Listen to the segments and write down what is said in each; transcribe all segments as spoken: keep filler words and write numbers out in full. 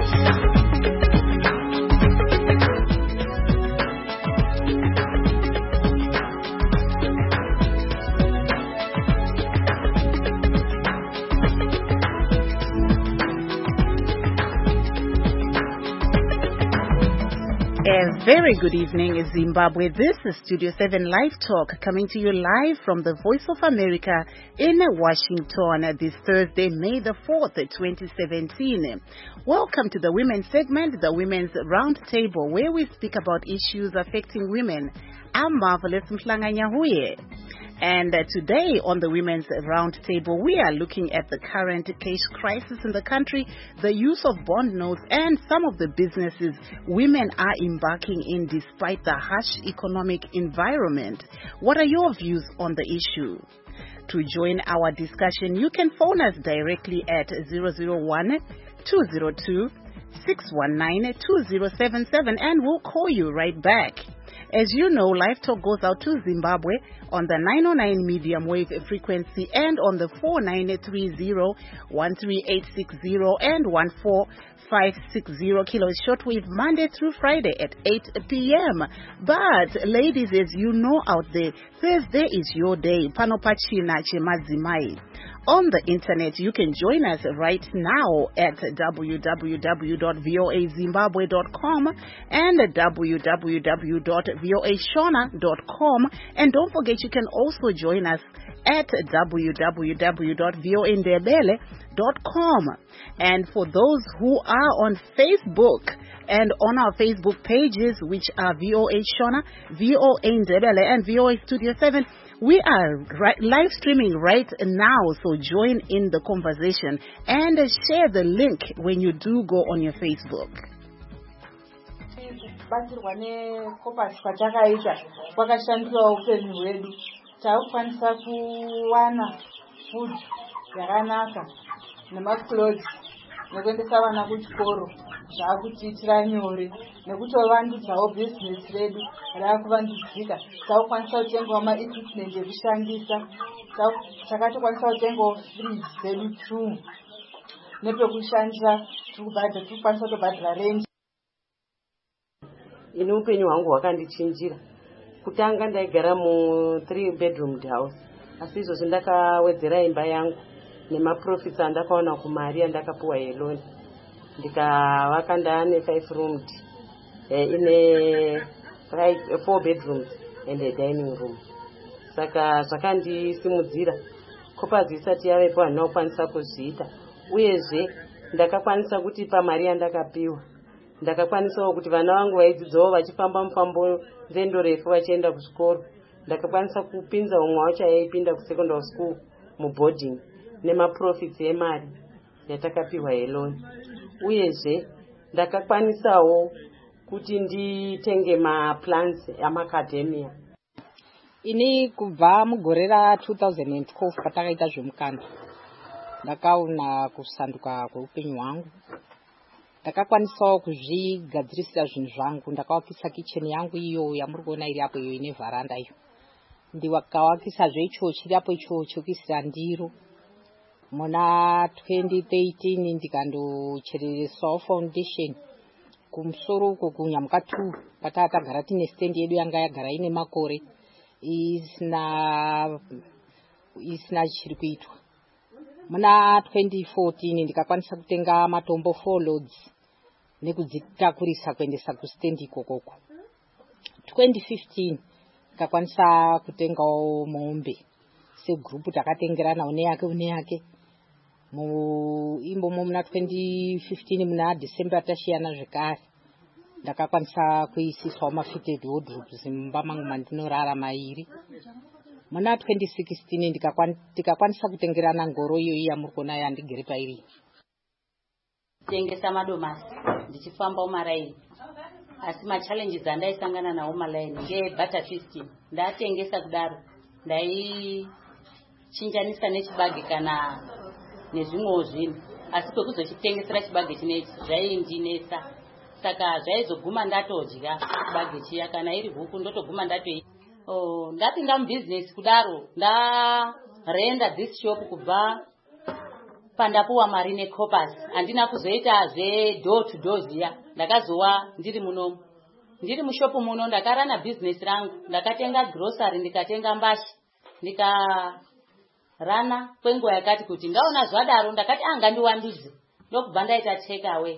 A very good evening, Zimbabwe. This is Studio seven Live Talk coming to you live from the Voice of America in Washington this Thursday, May the fourth, twenty seventeen. Welcome to the Women's segment, the Women's Roundtable, where we speak about issues affecting women. I'm Marvelous Mhlanganyahuye. And uh, today on the Women's Roundtable, we are looking at the current cash crisis in the country, the use of bond notes, and some of the businesses women are embarking in despite the harsh economic environment. What are your views on the issue? To join our discussion, you can phone us directly at zero zero one, two zero two, six one nine, two zero seven seven, and we'll call you right back. As you know, Live Talk goes out to Zimbabwe on the nine oh nine medium wave frequency and on the four nine three zero, one three eight six zero and one four five six zero kilohertz shortwave Monday through Friday at eight p.m. But ladies, as you know out there, Thursday is your day. Panopachina chemazimai. On the internet, you can join us right now at w w w dot voa zimbabwe dot com and w w w dot voa shona dot com. And don't forget, you can also join us at w w w dot voa ndebele dot com. And for those who are on Facebook and on our Facebook pages, which are V O A Shona, V O A Ndebele, and V O A Studio seven, we are right, live streaming right now, so join in the conversation and share the link when you do go on your Facebook. Zvakutiitira nyore nekutovandudzao business redu raakuvandudzika. Takukwanisa kutengawo maequipment ekushandisa, takatokwanisa kutengawo fridge dzedu two nepekushandisa tikubhadha tikukwanisa kutobhadhira rent. Ini upenyu hwangu hwakandichinjira. Kutanga ndaigara mu three bedroom house, asi izvozvi ndakawedzera imba yangu nemaprofits andakaona kumari andakapuwa yeloni. Ndikavaka ndane five roomed eh, ine five, four bedrooms and a dining room. Saka zvakandisimudzira kopazi isati yavepo handinokwanisa kuzviita. Uyezve ndakakwanisa kuti pamari yandakapiwa ndakakwanisawo kuti vana vangu vaidzidzawo vachifamba mufambo nzendo refu vachienda kuzvikoro. Ndakakwanisa kupinza umwe wacho aipinda kusecondary school muboarding nemaprofits emari yatakapiwa yeloni. Uyezve ndakakwanisawo kuti nditenge maplans amakademia. Ini kubva mugore ra two thousand twelve patakaita zvemukanda ndakaona kusanduka kweupenyu hwangu. Ndakakwanisawo kuzvigadzirisira zvinhu zvangu. Ndakavakisa kitchen yangu iyo yamuri kuona iri apo iyo ine vharanda iyo. Ndikavakisazve icho chiri apo icho chokuisira ndiro. Muna twenty thirteen ndikandochereresawo foundation kumusoro uko kunyamuka two patatagara tine stand yedu yanga yagara ine makore isina isina chiri kuitwa. Muna twenty fourteen ndikakwanisa kutenga matombo four loads nekudzitakurisa kuendesa kustand ikokoko. twenty fifteen ndikakwanisa kutengawo mombe segroup takatengerana une yake une yake. Mu imbomo muna twenty fifteen muna December tashiyana zvekare ndakakwanisa kuisiswa mafitted wardrobes mumba mangu mandinorara mairi. Muna twenty sixteen ndikakwanisa kutengerana ngoro iyo yamuri kuona yandigere pairi. Tengesa madomasi ndichifamba umaraini, asi ma challenges andaisangana nawo malaini ngebutter feast. Ndatengesa kudaro ndai chinjanisa nechibage kana nezvimwewo zvinhu, asi kwekuzochitengesera chibage chinechi zvaindinesa. Saka zvaizoguma ndatodya chibage chiya, kana iri huku ndotoguma ndatoita. Oh, ndapinda mubusiness kudaro ndarenda this shop kubva pandapuwa mari necopas handina kuzoita zvedoor to door ziya ndakazowa ndiri munomu ndiri mushopu muno ndakarana business rangu ndakatenga grocery ndikatenga mbashi ndikarana kwenguva yakati kuti ndaona zvadaro ndakati anga ndiwandudze ndokubva ndaita take away.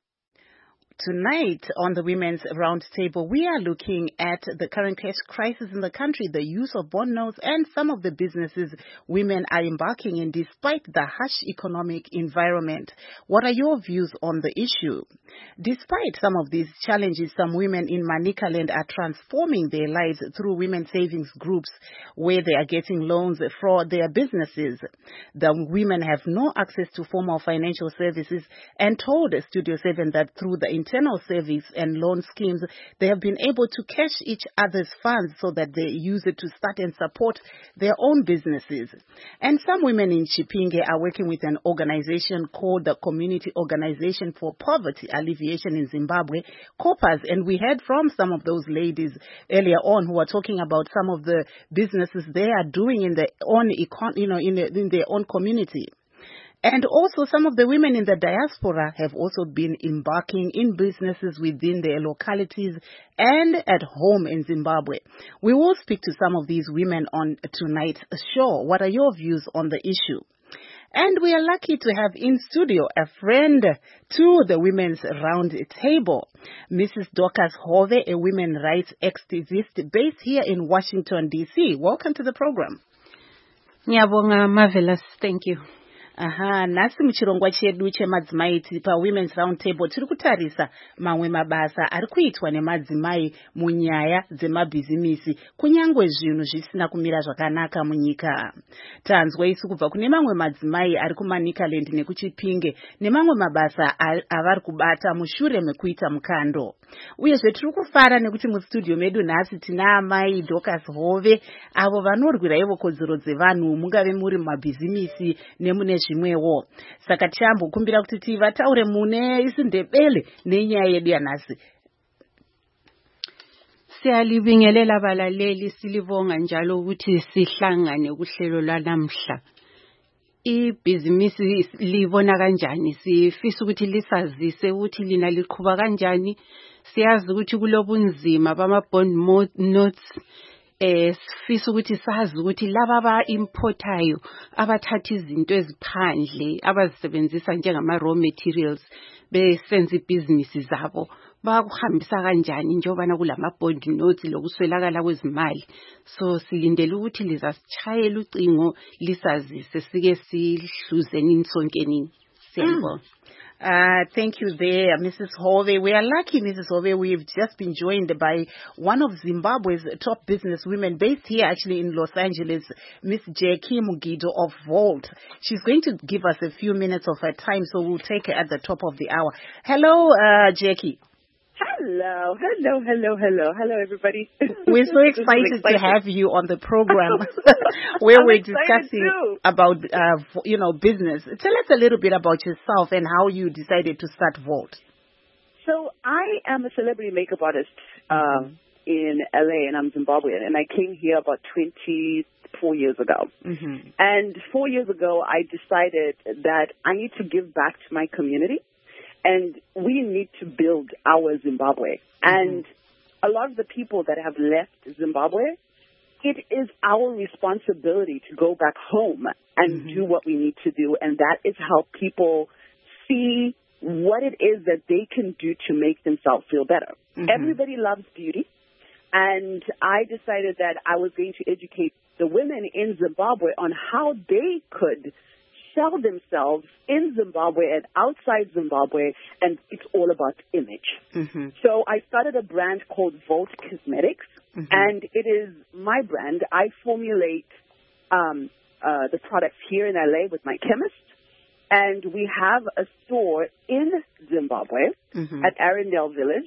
Tonight on the Women's Roundtable, we are looking at the current cash crisis in the country, the use of bond notes, and some of the businesses women are embarking in despite the harsh economic environment. What are your views on the issue? Despite some of these challenges, some women in Manicaland are transforming their lives through women savings groups where they are getting loans for their businesses. The women have no access to formal financial services and told Studio seven that through the internal savings and loan schemes, they have been able to cash each other's funds so that they use it to start and support their own businesses. And some women in Chipinge are working with an organization called the Community Organization for Poverty Alleviation in Zimbabwe, COPAS, and we heard from some of those ladies earlier on who are talking about some of the businesses they are doing in their own, econ- you know, in, the, in their own community. And also some of the women in the diaspora have also been embarking in businesses within their localities and at home in Zimbabwe. We will speak to some of these women on tonight's show. What are your views on the issue? And we are lucky to have in studio a friend to the Women's Round Table, Missus Dorcas Hove, a women rights activist based here in Washington, D C. Welcome to the program. Ngiyabonga, marvelous. Thank you. Aha, nasi muchirongwa chedu chemadzimai pa Women's Roundtable tiri kutarisa mamwe mabasa ari kuitwa nemadzimai munyaya dzemabhizimisi kunyangwe zvinhu zvisina kumira zvakanaka munyika. Tanzwa isu kubva kune mamwe madzimai ari kuManicaland nekuChipinge nemamwe mabasa avari kubata mushure mekuita mukando. Uyezve tiri kufara nekuti mustudio medu nhasi tina amai Dorcas Hove avo vanorwira ivo kodzero dzevanhu mungave muri mumabhizimisi nemune zvimwewo. Saka tiambokumbira kuti tivataure mune isindebele nenyaya yedu yanhasi. Siyalibingelela abalaleli, silibonga njalo ukuthi sihlangane kuhlelo lwanamhla. Ibhizinisi libona kanjani? Sifisa ukuthi lisazise ukuthi lina liqhuba kanjani. Siyazi ukuthi kulobunzima bama bond notes. Eh sifisa ukuthi sazi ukuthi laba aba importayo abathatha izinto eziphandle abazisebenzisa njengama raw materials besenza ibhizinisi zabo bakuhambisa kanjani njengoba kulama bond notes lokuswelakala kwezimali. So silindele ukuthi lizasichayela ucingo lisazise sike sihluzeni insonkeni. Siyabonga. Uh, thank you there, Missus Hove. We are lucky, Missus Hove. We've just been joined by one of Zimbabwe's top business women based here actually in Los Angeles, Miss Jackie Mugido of Volt. She's going to give us a few minutes of her time, so we'll take her at the top of the hour. Hello, uh, Jackie. Hello, hello, hello, hello, hello, everybody. We're so excited to have you on the program where I'm we're discussing too. about, uh, you know, business. Tell us a little bit about yourself and how you decided to start Volt. So I am a celebrity makeup artist um, in L A, and I'm Zimbabwean, and I came here about twenty-four years ago. Mm-hmm. And four years ago, I decided that I need to give back to my community. And we need to build our Zimbabwe. Mm-hmm. And a lot of the people that have left Zimbabwe, it is our responsibility to go back home and mm-hmm. do what we need to do. And that is how people see what it is that they can do to make themselves feel better. Mm-hmm. Everybody loves beauty. And I decided that I was going to educate the women in Zimbabwe on how they could sell themselves in Zimbabwe and outside Zimbabwe, and it's all about image. Mm-hmm. So I started a brand called Volt Cosmetics, mm-hmm. and it is my brand. I formulate um, uh, the products here in L A with my chemist, and we have a store in Zimbabwe mm-hmm. at Arendelle Village,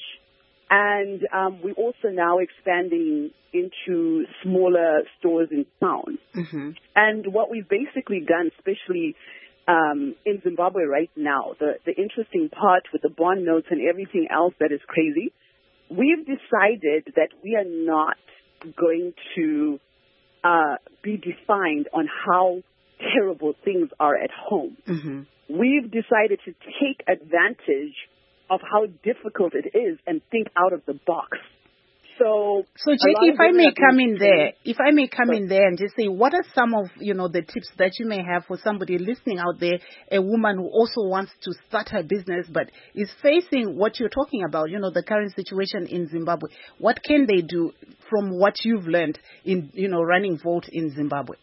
and um, we're also now expanding into smaller stores in town. Mm-hmm. And what we've basically done, especially um, in Zimbabwe right now, the, the interesting part with the bond notes and everything else that is crazy, we've decided that we are not going to uh, be defined on how terrible things are at home. Mm-hmm. We've decided to take advantage of how difficult it is and think out of the box. So, so Jackie, if I may come in there, if I may come in there and just say, what are some of, you know, the tips that you may have for somebody listening out there, a woman who also wants to start her business but is facing what you're talking about, you know, the current situation in Zimbabwe? What can they do from what you've learned in, you know, running Volt in Zimbabwe?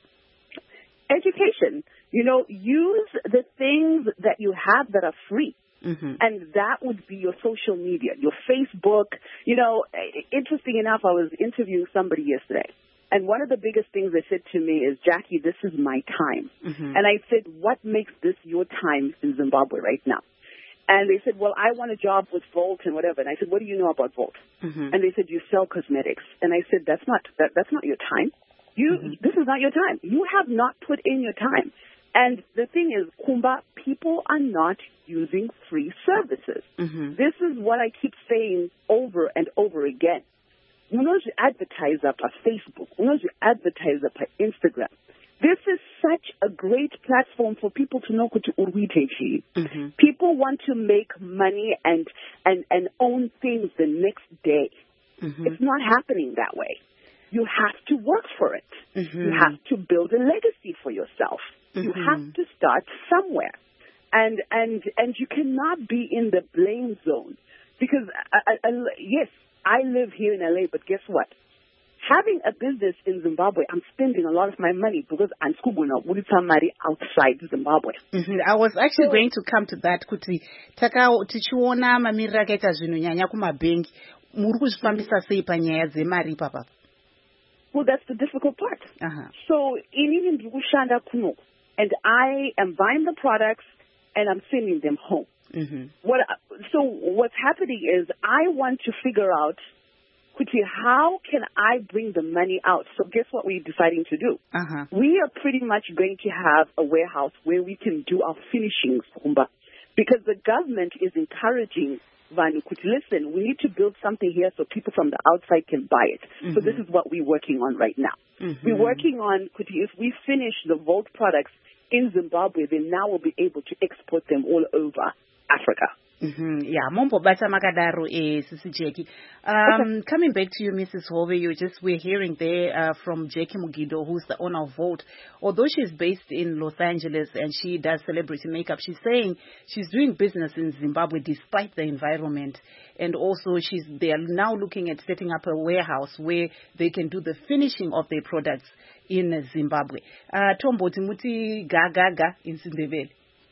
Education. You know, use the things that you have that are free. Mm-hmm. And that would be your social media, your Facebook. You know, interesting enough, I was interviewing somebody yesterday. And one of the biggest things they said to me is, Jackie, this is my time. Mm-hmm. And I said, what makes this your time in Zimbabwe right now? And they said, well, I want a job with Volt and whatever. And I said, what do you know about Volt? Mm-hmm. And they said, you sell cosmetics. And I said, that's not that, that's not your time. You mm-hmm. This is not your time. You have not put in your time. And the thing is, Kumba, people are not using free services. Mm-hmm. This is what I keep saying over and over again. Ungozi advertiser pa Facebook, ungozi advertiser pa Instagram. This is such a great platform for people to know kuti urwitechi. Mm-hmm. People want to make money and, and, and own things the next day. Mm-hmm. It's not happening that way. You have to work for it. Mm-hmm. You have to build a legacy for yourself. Mm-hmm. You have to start somewhere. And and and you cannot be in the blame zone. Because, I, I, I, yes, I live here in L A, but guess what? Having a business in Zimbabwe, I'm spending a lot of my money because I'm money outside Zimbabwe. Mm-hmm. I was actually so, going to come to that. Kuti taka tichiona mamiriro akaita zvinhu nyanya kumabhengi, muri kuzvifambisa sei panyaya dzemari papa? Well, that's the difficult part. Uh-huh. So, in Kushanda Kuno, and I am buying the products and I'm sending them home. Mm-hmm. What? So, what's happening is I want to figure out, Kuti, how can I bring the money out? So, guess what we're deciding to do? Uh-huh. We are pretty much going to have a warehouse where we can do our finishings, Kumba, because the government is encouraging Vanu, Kuti, listen, we need to build something here so people from the outside can buy it. Mm-hmm. So this is what we're working on right now. Mm-hmm. We're working on, Kuti, if we finish the Volt products in Zimbabwe, then now we'll be able to export them all over Africa. Mm-hmm. Yeah, Mombo Bata Makadaro is Jackie. Um, coming back to you, Missus Hove, you just we're hearing there uh, from Jackie Mugido, who's the owner of Volt. Although she's based in Los Angeles and she does celebrity makeup, she's saying she's doing business in Zimbabwe despite the environment. And also, she's they are now looking at setting up a warehouse where they can do the finishing of their products in Zimbabwe. Uh, Tombo Timuti Gagaga in Sindebele.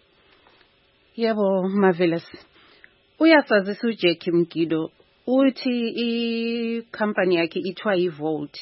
Yebo, marvelous. Uyasazisa uJackie Mgido uthi i-company yakhe ithiwa iVolt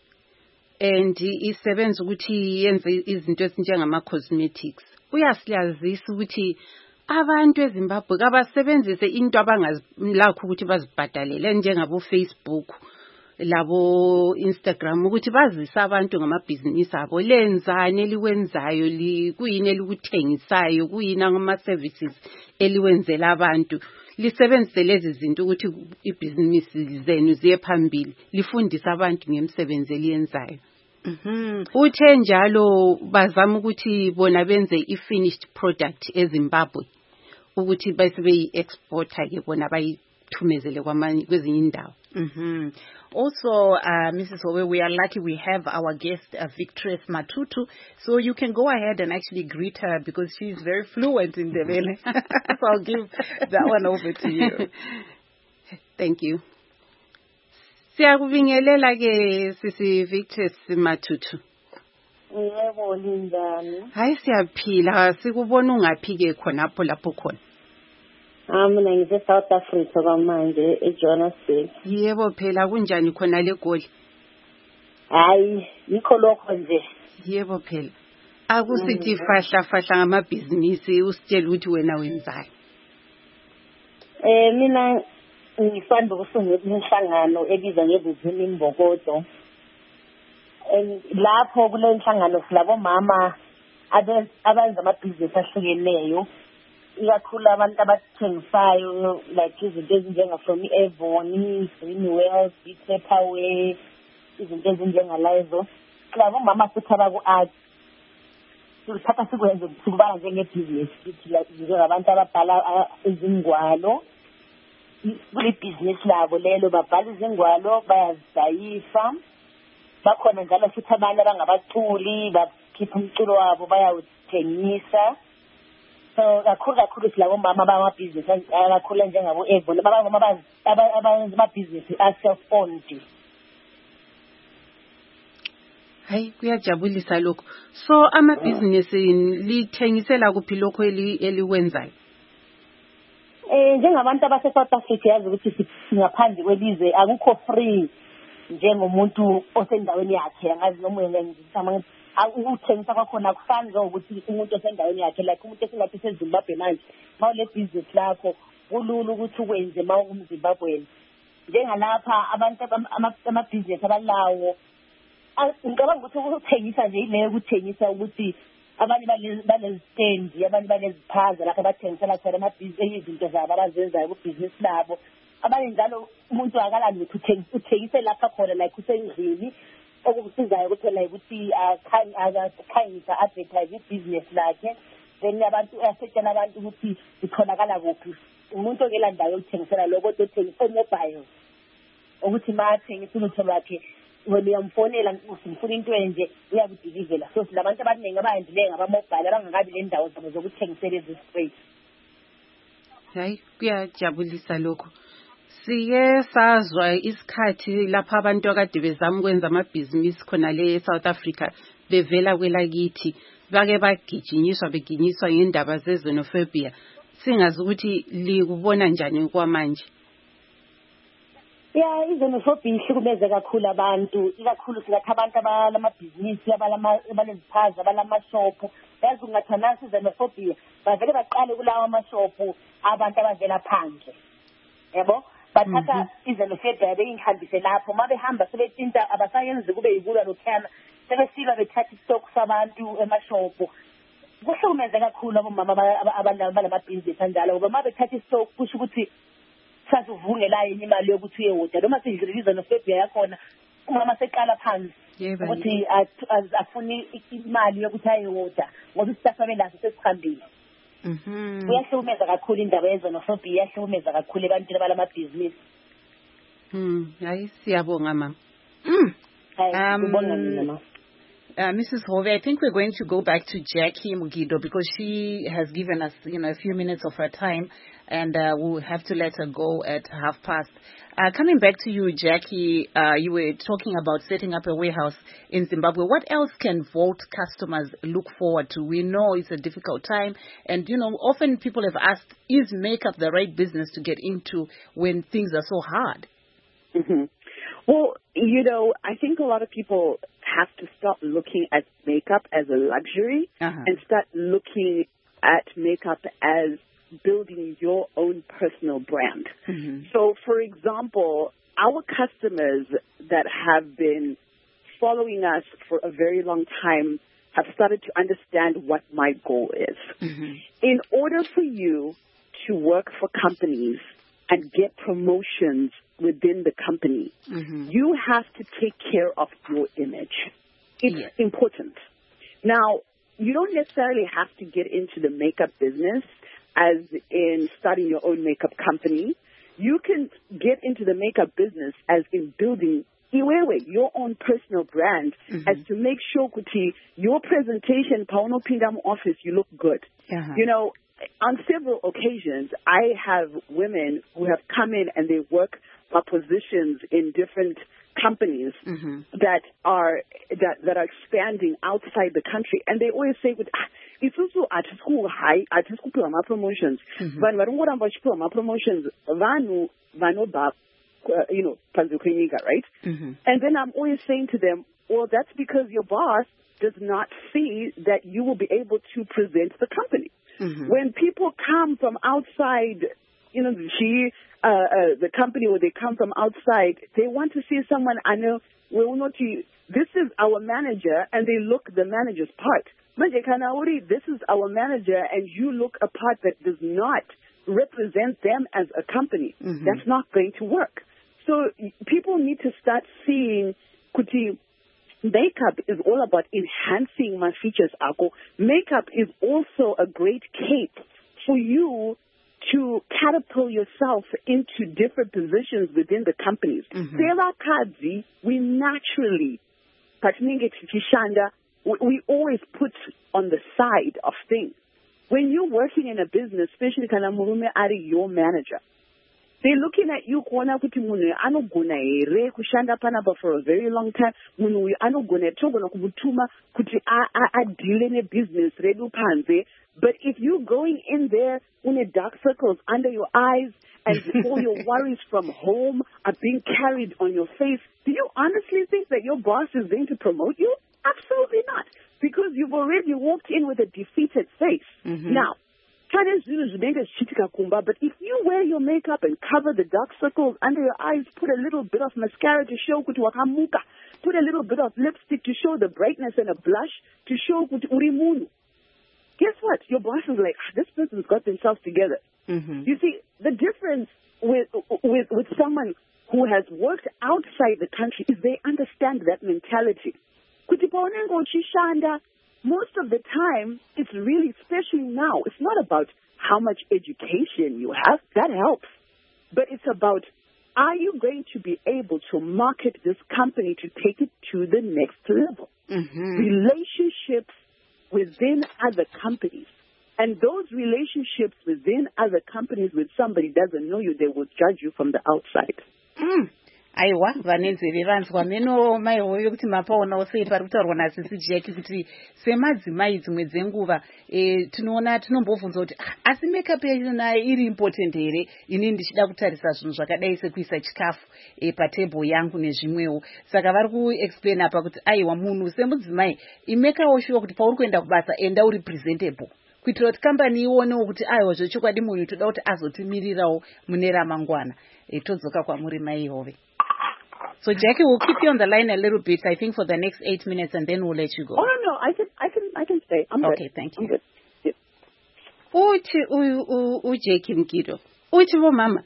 and isebenza ukuthi yenze izinto ezinjengama cosmetics. Uyasilazisa ukuthi abantu eZimbabwe abasebenzise into abangazilakho ukuthi bazibhadalele njengabo Facebook labo Instagram ukuthi bazise abantu ngamabhizinisi abo lenzani eliwenzayo likuyini elikuthengisayo kuyini ngama services eliwenzela abantu lisebenzise lezi zinto ukuthi ibhizinisi zenu ziye phambili lifundisa abantu ngemisebenzi eliyenzayo. Mhm. Uthe njalo bazama ukuthi bona benze i-finished product eZimbabwe ukuthi bese beyi-exporter ke bona bayithumezele kwamanye kwezinye indawo. Mm-hmm. Also, uh, Missus Howe, we are lucky we have our guest, uh, Victress Matutu. So you can go ahead and actually greet her because she's very fluent in Ndebele. So I'll give that one over to you. Thank you. Siyakubingelela ke sisi Victress Matutu. Yebo linjani? Hayi siyaphila, sikubona ungaphi ke khonapho lapho khona. Ah mina ngise South Africa kwamanje eJohannesburg. Yebo phela kunjani khona le Goli? Hayi yikho lokho nje. Yebo phela. Akusithi fahla fahla ngamabhizinisi usitshela ukuthi wena wenzayo. Eh mina ngisanda ukusungula inhlangano ebizwa ngeBuzini Mbokodo. And lapho kule nhlangano silabo mama abenza amabhizinisi ahlukeneyo. Ikakhulu abantu abathengisayo like izinto ezinjenga from Avon, Greenwell, Pepperway, izinto ezinjengalezo. Labo mama futhi abaku art. sikuthatha sikwenze sikubala njengebhizinisi kithi njengabantu ababhala izingwalo kulebhizinisi labo lelo babhala izingwalo bayazidayisa bakhona njalo futhi abantu abangabaculi bakhipha umculo wabo bayawuthengisa so kakhulu kakhulu silabo mama abamabhizinisi kakhulu njengabo Evo abangoma abenza amabhizinisi self owned. Hayi kuyajabulisa lokho. So amabhizinisi lithengisela kuphi lokho eliwenzayo? Eh njengabantu abase South Africa yazi ukuthi singaphandle kwelizwe akukho free njengomuntu osendaweni yakhe angazi noma ngiyengizama ukuthengisa kwakhona akufani njengokuthi umuntu osendaweni yakhe like umuntu esingathi seZimbabwe manje mawule business lakho kulula ukuthi ukwenze mawu umZimbabwe njengalapha abantu amabhizinisi abalawo ngicabanga ukuthi ukuthengisa nje ile ukuthengisa ukuthi abanye balezi stand abanye balezi phaza lapho bathengisela khona amabhizinisi izinto zabo abazenzayo ku business labo abanye njalo umuntu akalandi ukuthi uthengise lapha khona like usendlini okusizayo kuphela ukuthi akhanyisa advertise business lakhe then abantu uyasetshelana abantu ukuthi itholakala kuphi umuntu okelandayo ukuthengisela lokho othengisa mobile ukuthi mathengisa ulutho lwakhe wena uyamfonela usifuna into enje uyakudilivela so silabantu abaningi abayendileyo ngabamobile abangakabi le ndawo zabo zokuthengisela ezi straight. Hayi kuyajabulisa lokho. Siye sazwa isikhathi lapha abantu akade bezama ukwenza amabhizinisi khona le eSouth Africa bevela kwelakithi bake bagijinyiswa beginyiswa ngendaba zezenophobia singazi ukuthi likubona njani kwamanje. Yeah, izenophobia ihlukumeze kakhulu abantu ikakhulu singathi abantu abalamabhizinisi abaleziphaza abalamashop yazi ungathana izenophobia bavele baqale kulawa amashop abantu abavela phandle yabo bathatha izenophobia beyihambise lapho mabe hamba sebethinta abasayenzi kube yikulwa lokhana sebesila bethatha istock sabantu emashop kuhlukumeze kakhulu abomama abalamabhizinisi kanjalo ngoba mabe bethatha istock kusho ukuthi sazuvungela yini imali yokuthi uyewoda noma sidliliza nophobia yakhona umama seqala phansi ukuthi afuni imali yokuthi ayewoda ngoba isitafa belazo sesikhambile. Mhm. Uyahlukumeza kakhulu indaba yezenophobia iyahlukumeza kakhulu ebantwini abalamabhizinisi. Mhm, hayi siyabonga mama. Um Uh, Missus Hove, I think we're going to go back to Jackie Mugido because she has given us, you know, a few minutes of her time, and uh, we'll have to let her go at half past. Uh, coming back to you, Jackie, uh, you were talking about setting up a warehouse in Zimbabwe. What else can Vault customers look forward to? We know it's a difficult time, and, you know, often people have asked, is makeup the right business to get into when things are so hard? Mm-hmm. Well, you know, I think a lot of people have to stop looking at makeup as a luxury uh-huh. and start looking at makeup as building your own personal brand. Mm-hmm. So, for example, our customers that have been following us for a very long time have started to understand what my goal is. Mm-hmm. In order for you to work for companies and get promotions within the company, mm-hmm. you have to take care of your image. It's yes. important. Now, you don't necessarily have to get into the makeup business as in starting your own makeup company. You can get into the makeup business as in building Iwewe, your own personal brand, mm-hmm. as to make sure kuti your presentation, Pauno Pindam office, you look good. Uh-huh. You know, on several occasions, I have women who have come in and they work for positions in different companies mm-hmm. that are that that are expanding outside the country, and they always say, ah, "It's also at school high at school my promotions." When we don't want to my promotions, vanu vanu ba, you know, panzukriniga, right? Mm-hmm. And then I'm always saying to them, "Well, that's because your boss does not see that you will be able to present the company." Mm-hmm. When people come from outside, you know, she, uh, uh, the company where they come from outside, they want to see someone, I know, we will not you, this is our manager, and they look the manager's part. This is our manager, and you look a part that does not represent them as a company. Mm-hmm. That's not going to work. So people need to start seeing, Kuti, makeup is all about enhancing my features akho. Makeup is also a great cape for you to catapult yourself into different positions within the companies. Mm-hmm. We naturally, we always put on the side of things. When you're working in a business, especially kana murume ari your manager, they're looking at you kuona kuti munhu anogona here kushanda panapa for a very long time. Munhu uyu anogona togona kumutuma kuti adile nebusiness redu panze. But if you're going in there with dark circles under your eyes and all your worries from home are being carried on your face, do you honestly think that your boss is going to promote you? Absolutely not. Because you've already walked in with a defeated face. Mm-hmm. Now, but if you wear your makeup and cover the dark circles under your eyes, put a little bit of mascara to show kuti wakamuka, put a little bit of lipstick to show the brightness and a blush to show kuti urimunu. Guess what? Your boss is like, ah, this person's got themselves together. Mm-hmm. You see, the difference with, with with someone who has worked outside the country is they understand that mentality. Most of the time, it's really, especially now, it's not about how much education you have. That helps. But it's about, are you going to be able to market this company to take it to the next level? Mm-hmm. Relationships within other companies. And those relationships within other companies with somebody doesn't know you, they will judge you from the outside. Mm. Aiwa vanenzi vevanzwa meno maihoyo kuti mapaona oseti pari kutaurwa nasisi Jackie kuti semadzimai dzimwe dzenguva e, tinoona tinombobvunza kuti asi makeup yachona iri important here, ini ndichida kutarisa zvinhu zvakadai sekuisa chikafu e, patebho yangu nezvimwewo. Saka vari kuexplain apa kuti aiwa munhu semudzimai imekawo sure kuti pauri kuenda kubasa enda uri presentable kuitira kuti kambani ionewo kuti aiwa zvechokwadi munhu toda kuti azotimirirawo mune ramangwana. E, todzoka kwamuri maihove. So Jackie, we'll keep you on the line a little bit, I think, for the next eight minutes, and then we'll let you go. Oh no, no, I can, I can, I can stay. I'm okay, good. thank you. I'm good. Yeah. Uthi u u Jackie Mkido. Uthi bo mama.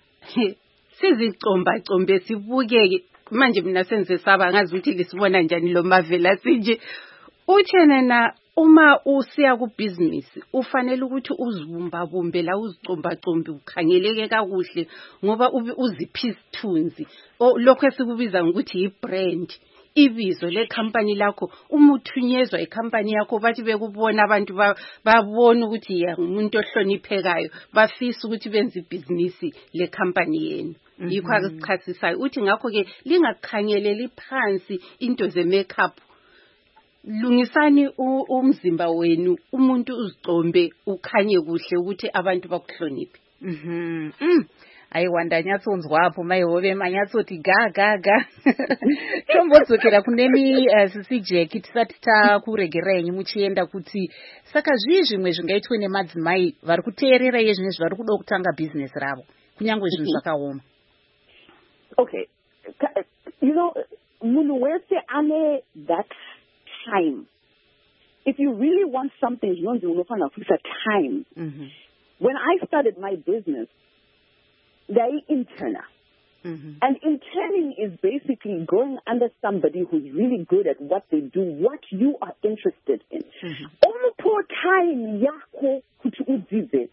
Sizicomba combe sibukeke manje mina senze saba ngazi ukuthi lisibona njani lo mavela sinje. Uthena na uma usiya ku business ufanele ukuthi uzibumba bumbe la uzicomba combe ukhangeleke kakuhle ngoba uziphi isithunzi lokho esikubiza ukuthi i brand ibizo le company lakho uma uthunyezwa i company yakho bathi bekubona abantu babona ukuthi ya umuntu ohloniphekayo bafisa ukuthi benze business le company yenu. Yikho akuchasisayo uthi ngakho ke lingakhangeleli phansi into ze makeup. Lungisani umzimba wenu umuntu uzicombe ukhanye kuhle ukuthi abantu bakuhloniphe. Mhm. Mm. Ayiwanda nyatsonzwa hapo maihove manyatsoti ga ga ga. Tombodzokera kunemi uh, sisi Jackie tisati takuregerai muchienda kuti saka zvii zvimwe zvingaitwe nemadzimai vari kuteerera iye zvine zvari kuda kutanga business ravo kunyangwe zvinhu zvakaoma. Okay. You know, munhu wese ane that time. If you really want something, you don't know it's a time. Mm-hmm. When I started my business, they interna. Mm-hmm. And interning is basically going under somebody who's really good at what they do, what you are interested in. Only poor time yako kuti udzize.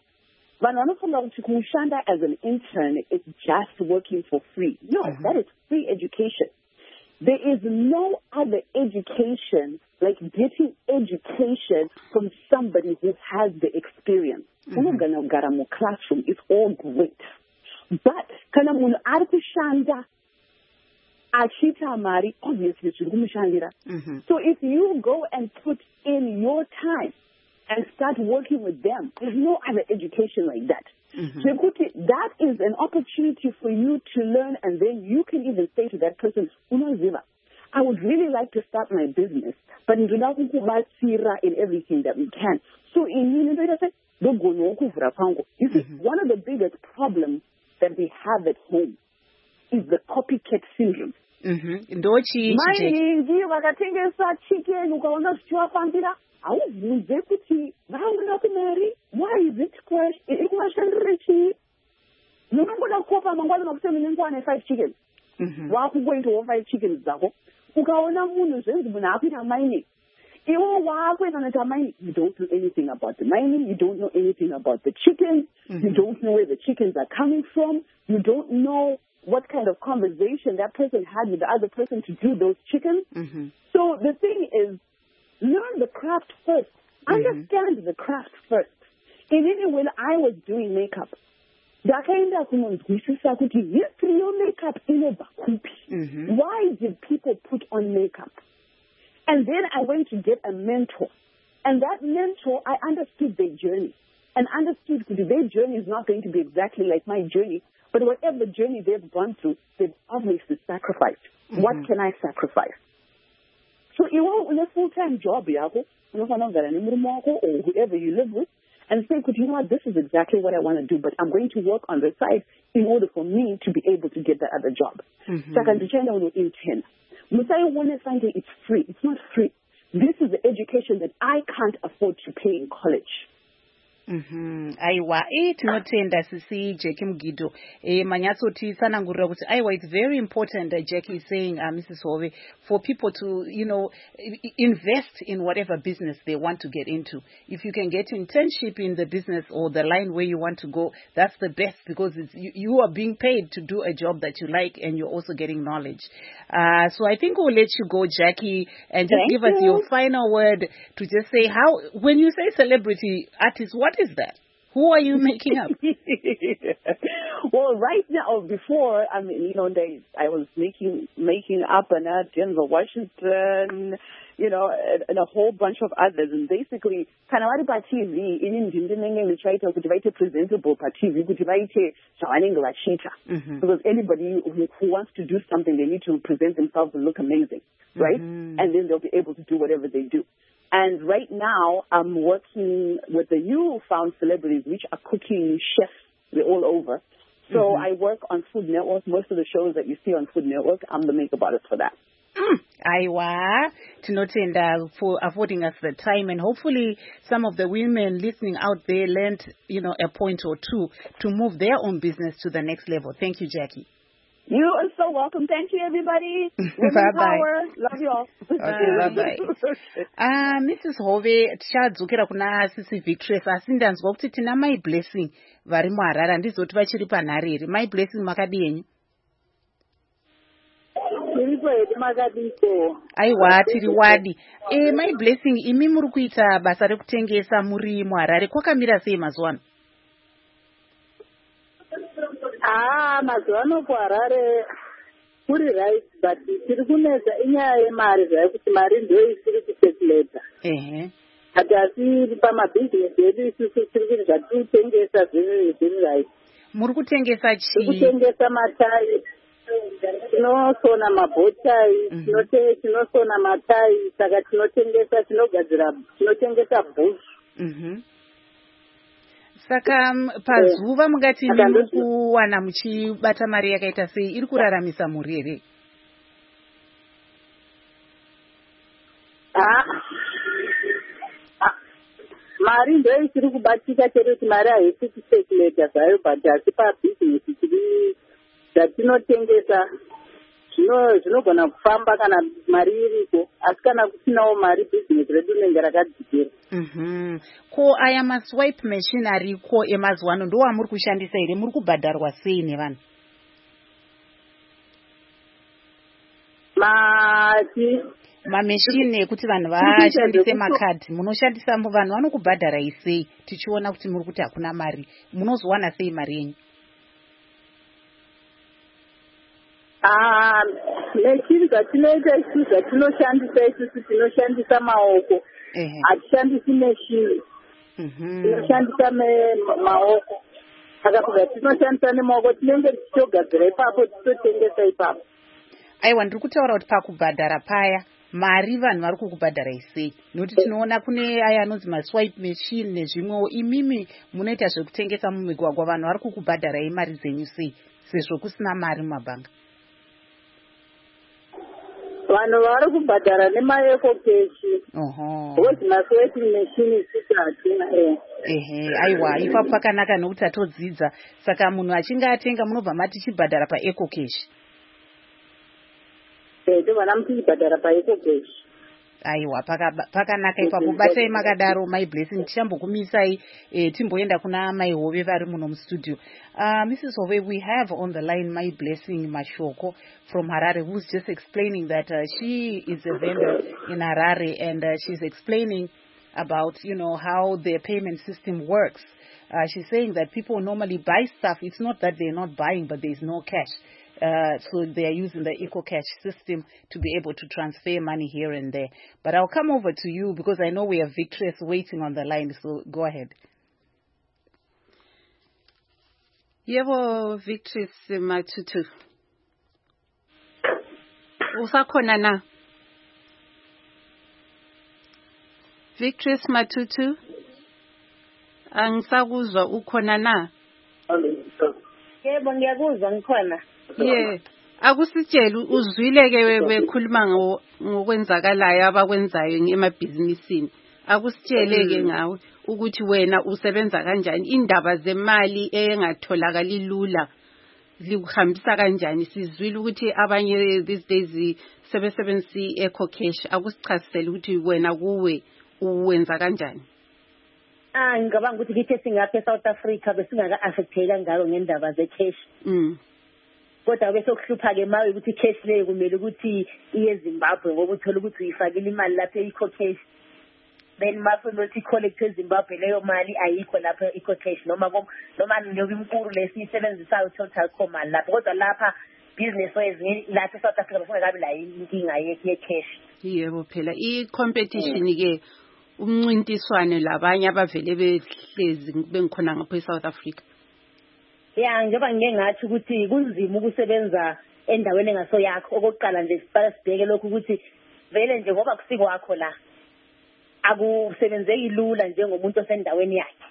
As an intern, it's just working for free. No, mm-hmm. that is free education. There is no other education like getting education from somebody who has the experience. Mm-hmm. Classroom is all great. But kana munhu ari kushanda achita mari obviously zvikushandira. So if you go and put in your time and start working with them, there's no other education like that. Mm-hmm. So that is an opportunity for you to learn, and then you can even say to that person, I would really like to start my business, but in everything that we can. So in you see, mm-hmm. one of the biggest problems that we have at home is the copycat syndrome. Mm-hmm. Why is it question? It was no one will cover five chickens. Why are you going to five chickens? ukaona munhu zvenzi munhu akuita mining, iwo waakuenda noita mining, you don't know anything about the mining, you don't know anything about the chickens, mm-hmm. you don't know where the chickens are coming from, you don't know what kind of conversation that person had with the other person to do those chickens. Mm-hmm. So the thing is, learn the craft first. Mm-hmm. Understand the craft first. And even when I was doing makeup, ndakaenda kunonzwisisa kuti history yo-makeup inobva kupi. Why did people put on makeup? And then I went to get a mentor. And that mentor, I understood their journey. And understood that their journey is not going to be exactly like my journey. But whatever journey they've gone through, they've obviously sacrificed. Mm-hmm. What can I sacrifice? So you want a full-time job, or whoever you live with, and say, you know what, this is exactly what I want to do, but I'm going to work on the side in order for me to be able to get that other job. So I can determine on in ten. It's free. It's not free. This is the education that I can't afford to pay in college. Mhm. Aiwa, eh tinotenda sisi Jackie Mugido. Eh manyatsoti sanangurira kuti aiwa, it's very important, uh, Jackie is saying, uh, Missus Hove, for people to, you know, invest in whatever business they want to get into. If you can get internship in the business or the line where you want to go, that's the best, because it's, you, you are being paid to do a job that you like, and you're also getting knowledge. Uh, so I think we'll let you go, Jackie, and just Thank give you. us your final word to just say how, when you say celebrity artist, what is that? Who are you making up? Well, right now, before, I mean, you know, they, I was making making up an ad, Denzel Washington, you know, and, and a whole bunch of others. And basically, kind of like T V, in Indian, we try to write a presentable T V, we write a because anybody who, who wants to do something, they need to present themselves and look amazing, right? Mm-hmm. And then they'll be able to do whatever they do. And right now, I'm working with the new found celebrities, which are cooking chefs. They're all over. So mm-hmm. I work on Food Network. Most of the shows that you see on Food Network, I'm the makeup artist for that. Mm. Aiwa, tinotenda for affording us the time, and hopefully some of the women listening out there learned, you know, a point or two to move their own business to the next level. Thank you, Jackie. You are so welcome. Thank you, everybody. Women power. Love you all. Okay, bye-bye. Uh, Missus Hove, tichadzokera kuna Sisi Victress, asi ndanzwa kuti tina My Blessing vari muHarare, ndizoti vachiri panharere. My Blessing makadi yenyu? Aiwa, tiri wadi. Eh, My Blessing, imi muri kuita basa rekutengesa muri muHarare, kwakamira sei mazuva? Ah, mazuano kuHarare kuri right, but tiri kunetsa inyaya yemari zvayo, kuti mari ndiyo isiri kusekuleta. Ehe. Ati asi pamabhizinesi edu isusu tiri kuti zvatirikutengesa zviri right. Muri kutengesa chii? Tiri kutengesa matai, tinosona mabhotai, tinosona matai, saka tinotengesa, tinogadzira, tinotengesa bhush. Mhm. Saka pazuva mungati muri kuwana muchibata mari yakaita sei? Iri kuraramisa mhuri here? Mari ndo isiri kubatika, chero kuti mari haisi kusekuleta zvayo, but asi pabhizinesi tiri zvatinotengesa zvinogona kufamba kana mari iriko, asi kana kusinawo mari bhizinesi redu rinenge rakadzikira. Mhm. Ko aya maswipe machine ariko emazuva ano ndo amuri kushandisa here? Muri kubhadharwa sei nevanhu? Mati mameshini ekuti vanhu vashandise makadhi, munoshandisa vanhu vanokubhadharai sei? Tichiona kuti muri kuti hakuna mari, munozowana sei mari yenyu? Ah, meshini zvatinoita isusu zvatinoshandisa isusu tinoshandisa maoko. Hatishandisi meshini. Tinoshandisa maoko. Saka kuti tinoshandisa nemaoko tinenge tichitogadzira ipapo tichitotengesa ipapo. Aiwa, ndiri kutaura kuti pakubhadhara paya mari vanhu vari kukubhadharai sei? Nokuti tinoona kune aya anonzi maswipe machine nezvimwewo. Imimi munoita zvekutengesa mumigwagwa, vanhu vari kukubhadharai mari dzenyu sei, sezvo kusina mari mumabhanga? Vanhu vari kubhadhara nemaeko keshi. Because maswipe machine isusu hatina. Ehe, aiwa, ipapo pakanaka nokuti atodzidza. Saka munhu achinge atenga munobva mati chibhadhara paeko keshi. eh ndobana mtibhadhara paikokeshi aiwa pakanaka ipapo batai makadaro my blessing tichambokumisai eh, timboenda kuna mai hove vari muno mustudio. uh, Missus Hove, we have on the line my blessing Mashoko from Harare, who's just explaining that uh, she is a vendor in Harare, and uh, she's explaining about, you know, how their payment system works. Uh, she's saying that people normally buy stuff. It's not that they're not buying, but there's no cash. Uh, so they are using the EcoCash system to be able to transfer money here and there. But I'll come over to you because I know we have Victress waiting on the line, so go ahead. Yebo Victress Matutu. Usakhona na? Victress Matutu? Angisakuzwa ukhona na? Yebo ngiyakuzwa ngikhona. Yeah, akusitshela uzwile ke bekhuluma ngokwenzakalayo abakwenzayo emabhizinisini. Akusitshele ke ngawe ukuthi wena usebenza kanjani, indaba zemali engatholakali lula likuhambisa kanjani. Sizwile ukuthi abanye these days sebesebenzisa EcoCash. Akusichasisele ukuthi wena kuwe uwenza kanjani. Ah ngicabanga ukuthi kithe singapha eSouth Africa besingaka affecteka ngalo ngendaba zecash. Mm. Kodwa bese okuhlupha ke mawe ukuthi cash leyo kumele ukuthi iye Zimbabwe ngoba uthola ukuthi uyifakile imali lapha eCocash. Then mafu nothi collect eZimbabwe leyo mali ayikho lapha eCocash noma noma nyoba imkuru lesiyisebenzisayo total command lapha. Kodwa lapha business wise lapha eSouth Africa besingakabi la inkinga yecash. Yebo phela I competition ke umncintiswane labanye abavele behlezi bengikhona ngapha eSouth Africa. Yeah, njengoba ngike ngathi ukuthi kunzima ukusebenza endaweni engaso yakho. Okokuqala nje siqala sibheke lokho ukuthi vele nje ngoba kusiko wakho la akusebenzeki lula njengomuntu osendaweni yakhe.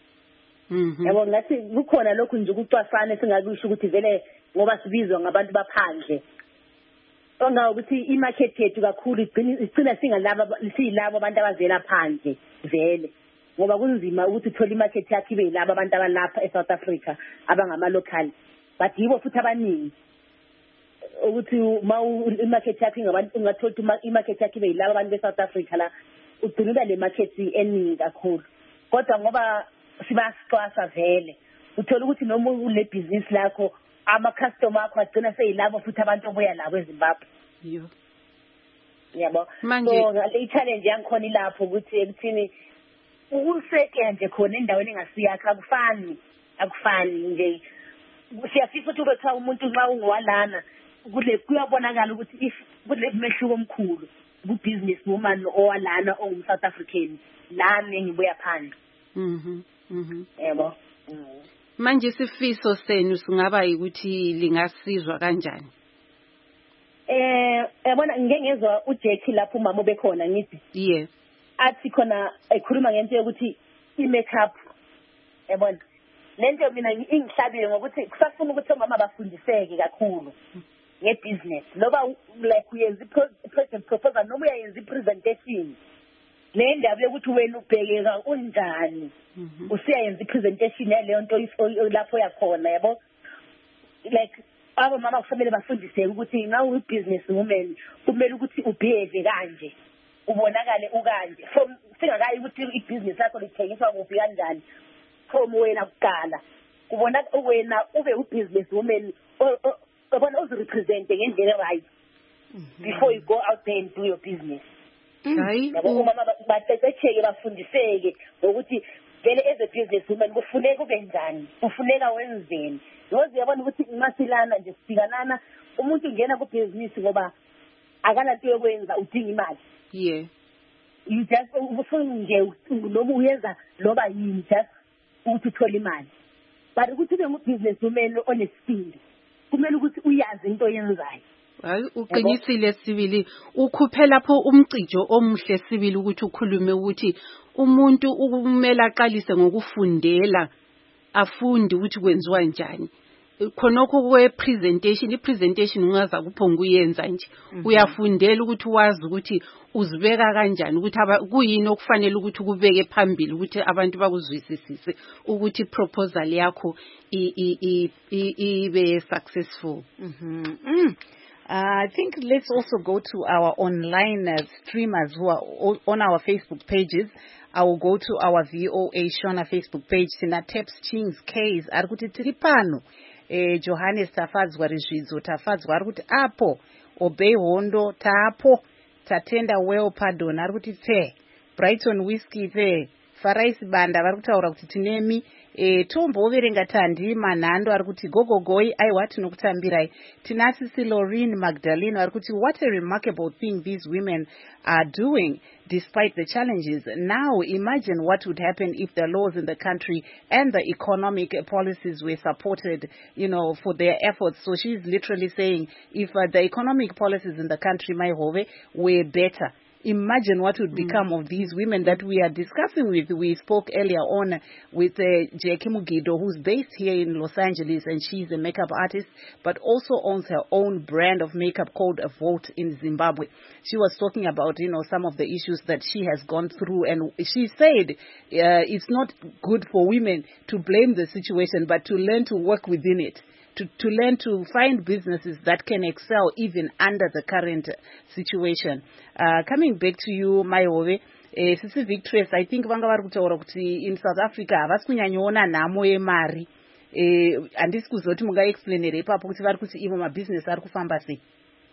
Mhm. Yabo ngathi kukhona lokho nje ukucwasana singakusho ukuthi vele ngoba sibizwa ngabantu baphandle. Onga ukuthi imarket yethu kakhulu igcina singalabo silabo abantu abazela phandle vele. Ngoba kunzima ukuthi uthola imarket yakhe ibe yilabo abantu abalapha eSouth Africa abangama local. But yibo futhi abaningi. Ukuthi ma imarket yakhe ngabantu ungathola imarket yakhe ibe yilabo abantu beSouth Africa la ugcinela le market eningi kakhulu. Kodwa ngoba sibasixwasa vele uthola ukuthi noma ule business lakho ama customer akho agcina seyilabo futhi abantu obuya labo eZimbabwe. Yo. Yabo. Manje so le challenge yangikhona ilapho ukuthi ekuthini useke nje khona endaweni engasiyakha akufani akufani nje siyafisa ukuthi ubetha umuntu nxa ungwalana kule kuyabonakala ukuthi if kule mehluko omkhulu ku business woman owalana ongum South African lana ngibuya phandle. Mhm. Mhm. Yebo. Manje isifiso senu singaba ukuthi lingasizwa kanjani? Eh yabona ngeke ngezwe uJackie lapho umama obekhona ngithi. Yeah. Athi khona ekhuluma ngento yokuthi i-makeup yabona lento mina ingihlabile ngokuthi kusafuna ukuthi omama bafundiseke kakhulu ngebusiness loba like uyenza i-project proposal noma uyenza i-presentation le ndaba yokuthi wena ubhekeka unjani usiyayenza i-presentation yaleyo nto lapho yakhona yabo like abo mama kufanele bafundiseke ukuthi nxa uyi-business woman kumele ukuthi ubehave kanje ubonakale ukanje from singakayi ukuthi i-business lakho lithengiswa kuphi kanjani from wena kuqala kubona wena ube u-business woman ubona uzirepresente ngendlela right before you go out there and do your business. Hayi yabo mama baqeqesheke bafundiseke ukuthi vele as a business woman kufuneka ube njani kufuneka wenzeni ngoba uyabona ukuthi masilana nje sifikanana umuntu ungena ku business ngoba akala nto yokwenza udinga imali. Yeah. You just ufuna nje noma uyenza loba yini just ukuthi uthola imali. But ukuthi ube ngu-business woman onesibindi kumele ukuthi uyazi into oyenzayo. Hayi uqinisile Sibili ukhuphe lapho umcijo omuhle Sibili ukuthi ukhulume ukuthi umuntu ukumela aqalise ngokufundela afunde ukuthi kwenziwa njani. Khonokho kwe presentation ipresentation ungaza kuphonga uyenza nje uyafundela ukuthi wazi ukuthi uzibeka kanjani ukuthi kuyini okufanele ukuthi kubeke phambili ukuthi abantu bakuzwisisise ukuthi proposal yakho ibe successful. Mhm. Uh, I think let's also go to our online uh, streamers who are o- on our Facebook pages. I will go to our V O A Shona Facebook page. Sina Teps Chings Case arikuti tiripano. Eh, Johannes tafadzwa rizvidzo tafadzwa arikuti apo obey hondo tapo tatenda well pardon arikuti tse Brighton Whiskey tse Farais Banda varikutaura kuti tinemi e, tomboverenga tandi manhando arikuti gogogoi aiwa tinokutambirai tinasisi Lorraine Magdalene arikuti what a remarkable thing these women are doing despite the challenges. Now imagine what would happen if the laws in the country and the economic policies were supported, you know, for their efforts. So she's literally saying if uh, the economic policies in the country, my hove, were better, imagine what would become mm. of these women that we are discussing with. We spoke earlier on with uh, Jackie Mugido, who's based here in Los Angeles, and she's a makeup artist, but also owns her own brand of makeup called Vote in Zimbabwe. She was talking about, you know, some of the issues that she has gone through, and she said uh, it's not good for women to blame the situation, but to learn to work within it. To, to learn to find businesses that can excel even under the current situation. Uh, coming back to you, Mayove, eh, Sisi Victress, I think vanga vari kutaura kuti in South Africa havasi kunyanyoona nhamo yemari. Eh, handisi kuzoti mungaexplainere ipapo kuti vari kuti ivo mabhizinesi ari kufamba sei?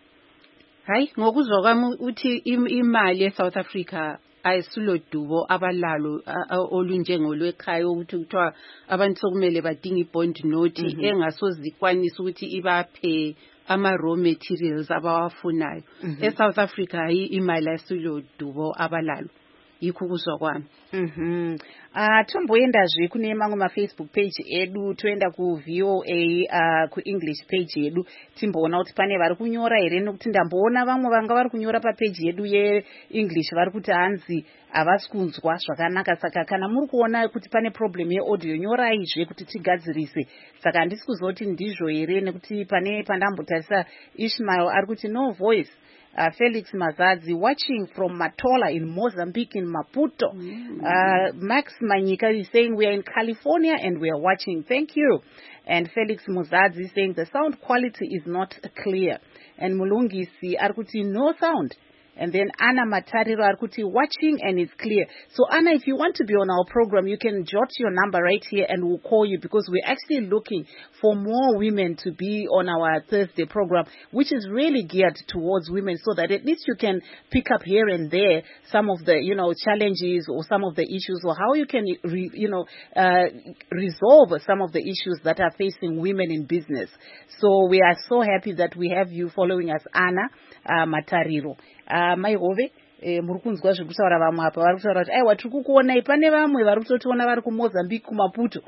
Hayi, ngokuzwa kwami uthi imali eSouth Africa ayisulodubo abalalo olunjengolwekhaya ukuthi kuthiwa abantu sokumele badinga ibond note engasozikwanisa ukuthi ibaphe ama raw materials abawafunayo. eSouth Africa hayi imali ayisulodubo abalalo. Yikho kuzwa kwami. Mhm. Ah tomboendazve kune mamwe ma Facebook page edu, toenda ku V O A uh, ku English page yedu timboona kuti pane vari kunyora here, nekuti ndamboona vamwe vanga vari kunyora pa page yedu ye English vari kuti hanzi havasi kunzwa zvakanaka. Saka kana muri kuona kuti pane problem ye audio nyoraizve kuti tigadzirise. Saka handisi kuzoti ndizvo here, nekuti pane pandambotarisa Ishmael ari kuti no voice. Uh, Felix Mazadzi watching from Matola in Mozambique in Maputo. Mm. Uh, Max Manyika is saying we are in California and we are watching. Thank you. And Felix Mazadzi is saying the sound quality is not clear. And Mulungisi Arkuti no sound. And then Anna Matariro Arkuti watching and it's clear. So Anna, if you want to be on our program, you can jot your number right here and we'll call you, because we're actually looking for more women to be on our Thursday program, which is really geared towards women, so that at least you can pick up here and there some of the, you know, challenges or some of the issues, or how you can, re, you know, uh, resolve some of the issues that are facing women in business. So we are so happy that we have you following us, Anna uh, Matariro. Uh, Maihove, eh, muri kunzwa zviri kutaura vamwe apa vari kutaura kuti aiwa tiri kukuonai pane vamwe vari kutotiona vari kuMozambique kuMaputo.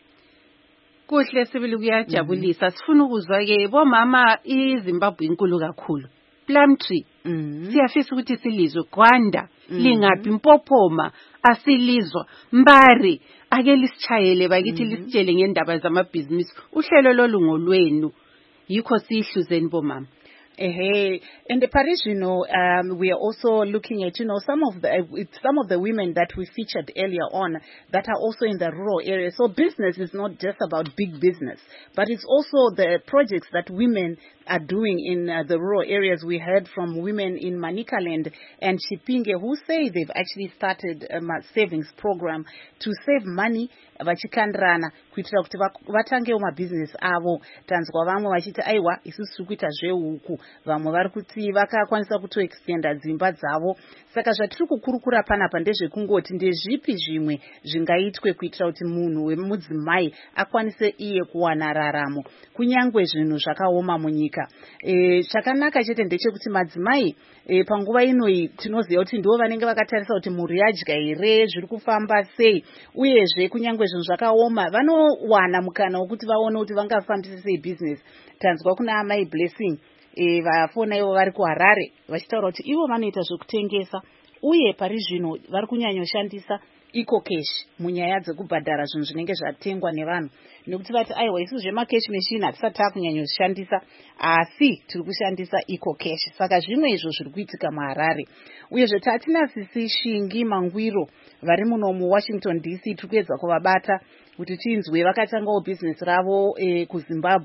Kuhle sibili kuyajabulisa. Sifuna ukuzwa ke bomama iZimbabwe inkulu kakhulu. Plumtree siyafisa ukuthi silizwe, Gwanda lingaphi, Mpophoma asilizwa, Mbari ake lisitshayele bakithi lisitshele ngendaba zamabhizinisi. Uhlelo lolungolwenu yikho sihluzeni bomama. Hey, in the parish, you know, um, we are also looking at, you know, some of the uh, some of the women that we featured earlier on that are also in the rural areas. So business is not just about big business, but it's also the projects that women are doing in uh, the rural areas. We heard from women in Manicaland and Chipinge who say they've actually started um, a savings program to save money vachikandirana kuitira kuti vatangewo mabhizinesi avo. Tanzwa vamwe vachiti aiwa isusu tiri kuita zvehuku, vamwe vari kuti vakakwanisa kutoextenda dzimba dzavo. Saka zvatiri kukurukura panapa ndezvekungoti ndezvipi zvimwe zvingaitwe kuitira kuti munhu wemudzimai akwanise iye kuwana raramo kunyangwe zvinhu zvakaoma munyika. E, chakanaka chete ndechekuti madzimai e, panguva inoi tinoziva kuti ndivo vanenge vakatarisa kuti mhuri yadya here, zviri kufamba sei, uyezve kunyangwe zvinhu zvakaoma vanowana mukana wekuti vaone kuti vangafambisa sei business. Tanzwa kuna amai Blessing e, vafona ivo vari kuHarare vachitaura kuti ivo vanoita zvekutengesa, uye pari zvino vari kunyanyoshandisa eco cash munyaya dzekubhadhara zvinhu zvinenge zvatengwa nevanhu, nekuti vati aiwa isu zvemacash machine hatisati takunyanyoshandisa, asi tiri kushandisa eco cash. Saka zvimwe izvo zviri kuitika muHarare. Uyezve tatina Sisi Shingi Mangwiro vari muno muWashington D C, tiri kuedza kuvabata kuti tinzwe vakatangawo business ravo e, kuZimbabwe.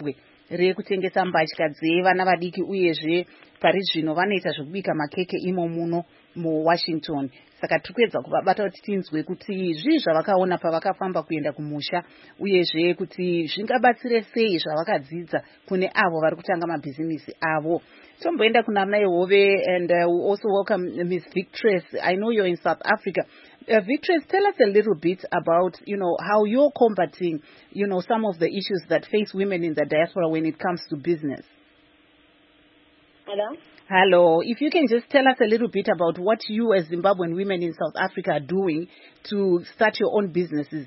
rekutengesa mbatya dzevana vadiki uyezve pari zvino vanoita zvekubika makeke imo muno muWashington. Saka tikuedza kuvabata kuti tinzwe kuti zvii zvavakaona pavakafamba kuenda kumusha uyezve kuti zvingabatsire sei zvavakadzidza kune avo vari kutanga mabhizinisi avo. Tomboenda kuna mai Hove, and uh, we also welcome Miss Victress. I know you're in South Africa. Uh, Victress, tell us a little bit about, you know, how you're combating, you know, some of the issues that face women in the diaspora when it comes to business. Hello? Hello. If you can just tell us a little bit about what you as Zimbabwean women in South Africa are doing to start your own businesses.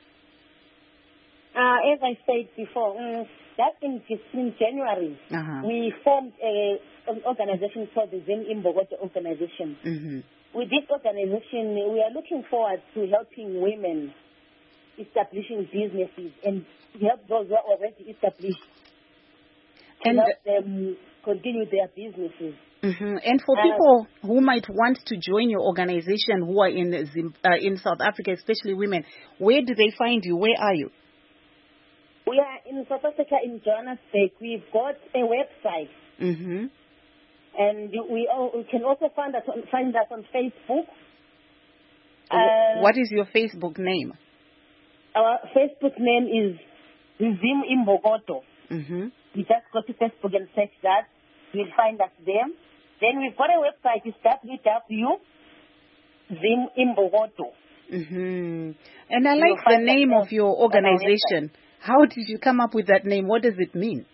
Uh, as I said before, um, that in, in January, uh-huh. we formed a, an organization called the Zim Imbogoto Organization. Mm-hmm. With this organization, we are looking forward to helping women establishing businesses and help those who are already established and help them continue their businesses. Mm-hmm. And for uh, people who might want to join your organization who are in Zim, uh, in South Africa, especially women, where do they find you? Where are you? We are in South Africa, in Johannesburg. We've got a website. Mm-hmm. And we, all, we can also find us on, find us on Facebook. Uh, what is your Facebook name? Our Facebook name is Zim Imbogoto. Mm-hmm. You just go to Facebook and search that. You'll find us there. Then we've got a website. It's w w w dot zim imbogoto. Mm-hmm. And I like the name of your organization. How did you come up with that name? What does it mean?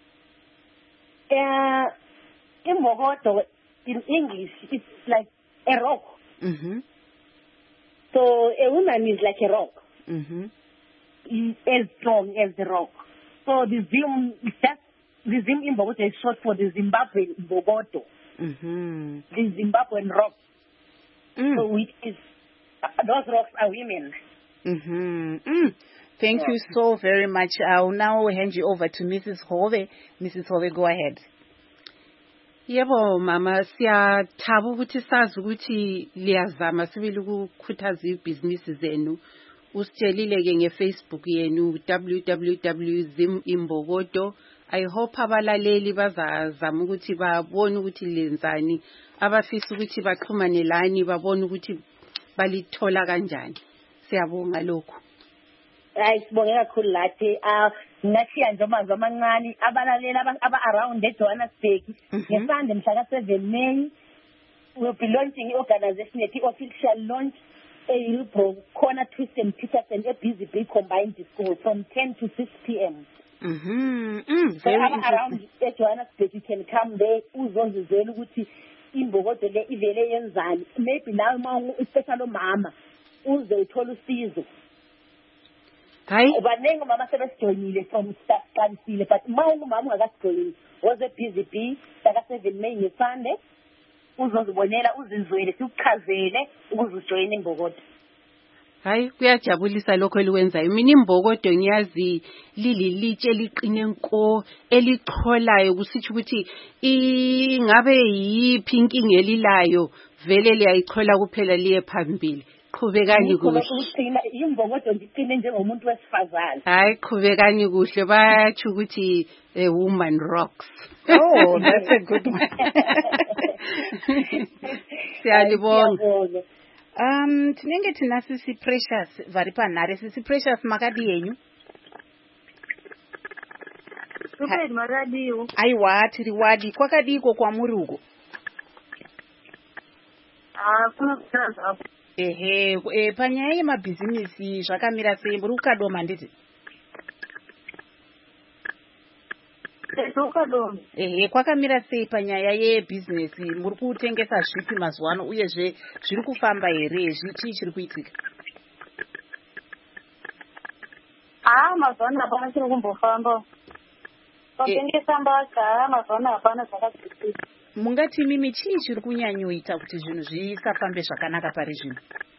Uh, Imbogoto, in English, it's like a rock. Mm-hmm. So a woman is like a rock. Mm-hmm. As strong as the rock. So the Zim, that's, the Zim Imbogoto is short for the Zimbabwean Imbogoto. Mm-hmm. The Zimbabwean rock. Mm. So which is, those rocks are women. Mm-hmm. Mm. Thank yeah. you so very much. I'll now hand you over to Missus Hove. Missus Hove, go ahead. Yebo mama, siyathaba ukuthi sazi ukuthi liyazama sibili ukukhuthaza ibhizinisi zenu. Usitshelile ke ngeFacebook yenu w w w dot zim imbogoto. I hope abalaleli bazazama ukuthi babone ukuthi lenzani, abafisa ukuthi baxhumane lani babone ukuthi balithola kanjani. Siyabonga lokho. Hayi sibonge kakhulu lathi ah nashiya nje manje amancane abalaleli aba around eJohannesburg ngesande mhla ka seven May we'll be launching i-organization yethu official launch eYilbro Corner Twist and Peterson eBusy Bee Combined School from ten to six p m Mhm. Mm, very so around eJohannesburg you can come there uzozizela ukuthi imbokodo le ivele yenzani, maybe nawe uma especially mama uze uthola usizo. Hayi baningi mama sebesijoyinile from start qanisile, but uma ungumama ungakasijoyini woze Busy Bee saka seven May ngeSunday uzozibonela uzizwele sikuchazele ukuze ujoyine imbokodo. Hayi kuyajabulisa lokho elikwenzayo. Mina imbokodo ngiyazi lililitshe liqine nko elicholayo kusitsho ukuthi ingabe yiphi inkinga elilayo vele liyayichola kuphela liye phambili. Qhubekani kuhle. Ukuqina imbokodo ngiqine njengomuntu wesifazane. Hayi qhubekani kuhle bayathi ukuthi a woman rocks. Oh, that's a good one. Siyalibonga. Um tinenge tina Sisi Precious vari panhare. Sisi Precious makadi yenyu? Kupedi makadiwo. Aiwa tiri wadi kwakadiko kwamuri uko? Ah kuna kutanza. Ehe, e, panyaya yemabhizinisi zvakamira sei? Muri kukadoma nditi? Ehe, kwakamira sei panyaya yebhizinesi? Muri kutengesa zvipi mazuva ano uyezve zviri kufamba here? Zviti chiri kuitika? Ah, mazuva ano hapana chiri kumbofamba. Patengesa mbasa mazuva ano hapana zvakadzidzisa. Mungati mimi chii chiri kunyanyoita kuti zvinhu zvisafambe zvakanaka pari zvino?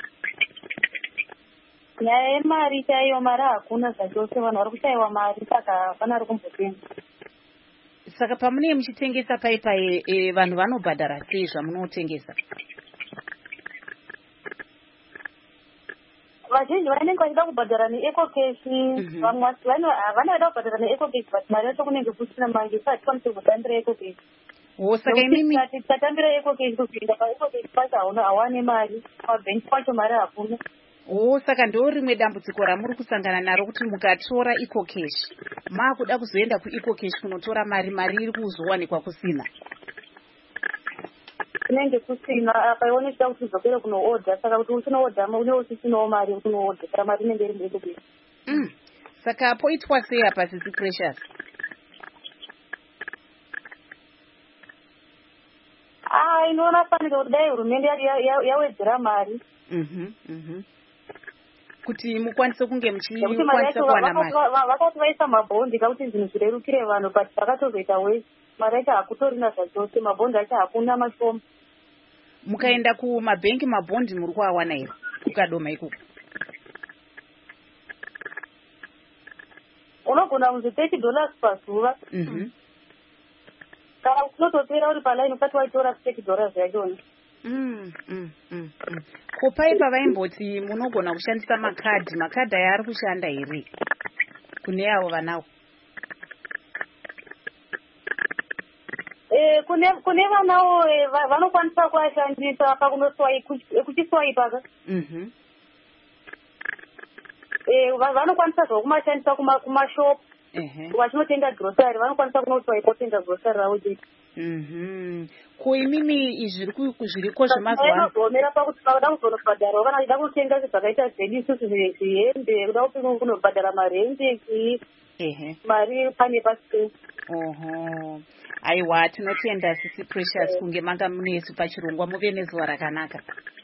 Nyaya yemari chaiyo, mari hakuna zvachose, vanhu vari kushayiwa mari saka hapana ari kumbotenga. Saka pamunenge muchitengesa paipa e, e, vanhu vanobhadhara sei zvamunotengesa? Vazhinji vanhu vanenge vachida kubhadhara neecocash vamwe havana vada kubhadhara neecocash but mari yacho kunenge kusina manje so hatikwanisi kutambira ecocash. Oh, saka imimi tikatambira ecocash kupinda paecocash pacho hauna hawane mari pabhenki pacho mari hakuna. Oh, saka ndo rimwe dambudziko ramuri kusangana naro kuti mukatora ecocash maakuda kuzoenda kuecocash kunotora mari mari iri kuzowanikwa kusina. Kunenge kusina apa chida kuti uzopera kunoodha saka kuti uchinoodha une usisinawo mari kunoodha saka mari inenge iri muecocash. Mm. Saka poitwa sei apa sisi Precious? Ah, inoona fanike kuti dai hurumende yawedzera mari. Mhm, mhm. Kuti mukwanise kunge muchikwanisa kuwana mari. Vakati vaisa mabhondi kakuti zvinhu zvirerukire vanhu but vakatozoita wei mari yacho hakutorina zvachose mabhondi acho hakuna mashoma. Mukaenda kumabhenki mabhondi muri kuawana here kukadoma ikoko? Unogona kunzi thirty dollars pazuva. Mhm. Kana kunotopera uri palaini ukati waitora thirty dollars yachona. Mm, mm, mm, mm. Kopai pavaimboti munogona kushandisa makadhi, makadhi aya ari kushanda here kune avo vanawo? Eh, kune kune vanawo vanokwanisa kuashandisa pakunoswaipa kuchiswaipa. Mhm. Eh, vanokwanisa zvokumashandisa kumashop. Ehe. Vachinotenga grocery vanokwanisa kunoswaipa kutenga grocery ravo chete. Mhm. Ko imimi izviri kuzviriko zvemazuva ano vanozomera pakuti vada kuzonobhadhara kana vachida kutenga zvakaita zvenisi zvihembe kuda kuti kunobhadhara marenje ehe mari pane pasike. Oho. Aiwa, tinotenda sisi Precious kunge manga munesu pachirongwa muve nezuva rakanaka.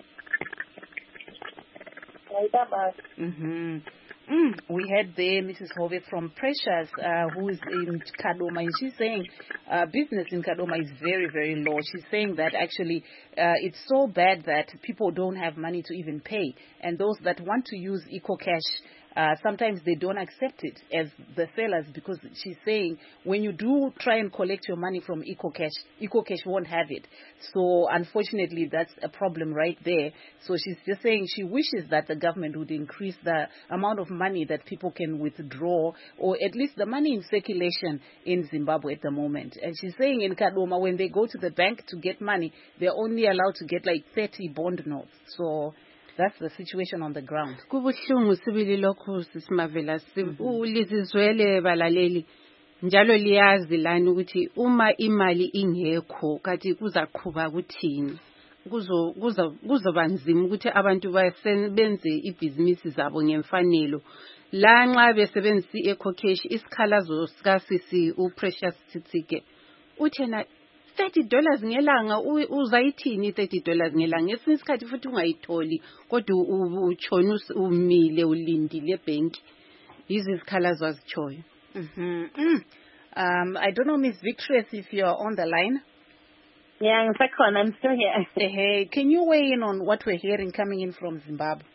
Aita basi. Mhm. Mm, we had there Missus Hove from Precious, uh, who is in Kadoma, and she's saying uh, business in Kadoma is very, very low. She's saying that actually uh, it's so bad that people don't have money to even pay, and those that want to use EcoCash, uh, sometimes they don't accept it as the sellers, because she's saying when you do try and collect your money from EcoCash, EcoCash won't have it. So unfortunately, that's a problem right there. So she's just saying she wishes that the government would increase the amount of money that people can withdraw, or at least the money in circulation in Zimbabwe at the moment. And she's saying in Kadoma, when they go to the bank to get money, they're only allowed to get like thirty bond notes. So that's the situation on the ground. Kubuhlungu sibili lokho sisimavela ulizizwele balaleli njalo liyazi lani ukuthi uma imali ingekho kathi kuzaqhuba kuthini kuzo kuzo kuzobanzima ukuthi abantu basebenze ibhizinisi zabo ngemfanelo la nxa besebenzisa iEcocash isikhalazo sika sisi uPrecious Tsitsike uthena thirty dollars ngelanga uzayithini thirty dollars ngelanga ngesinye isikhathi futhi ungayitholi kodwa utshona umile ulindile ebhenki yizi isikhalazo azichoyo. Mhm. Um I don't know, Miss Victorious, if you're on the line. Yeah, I'm I'm still here. Hey, can you weigh in on what we're hearing coming in from Zimbabwe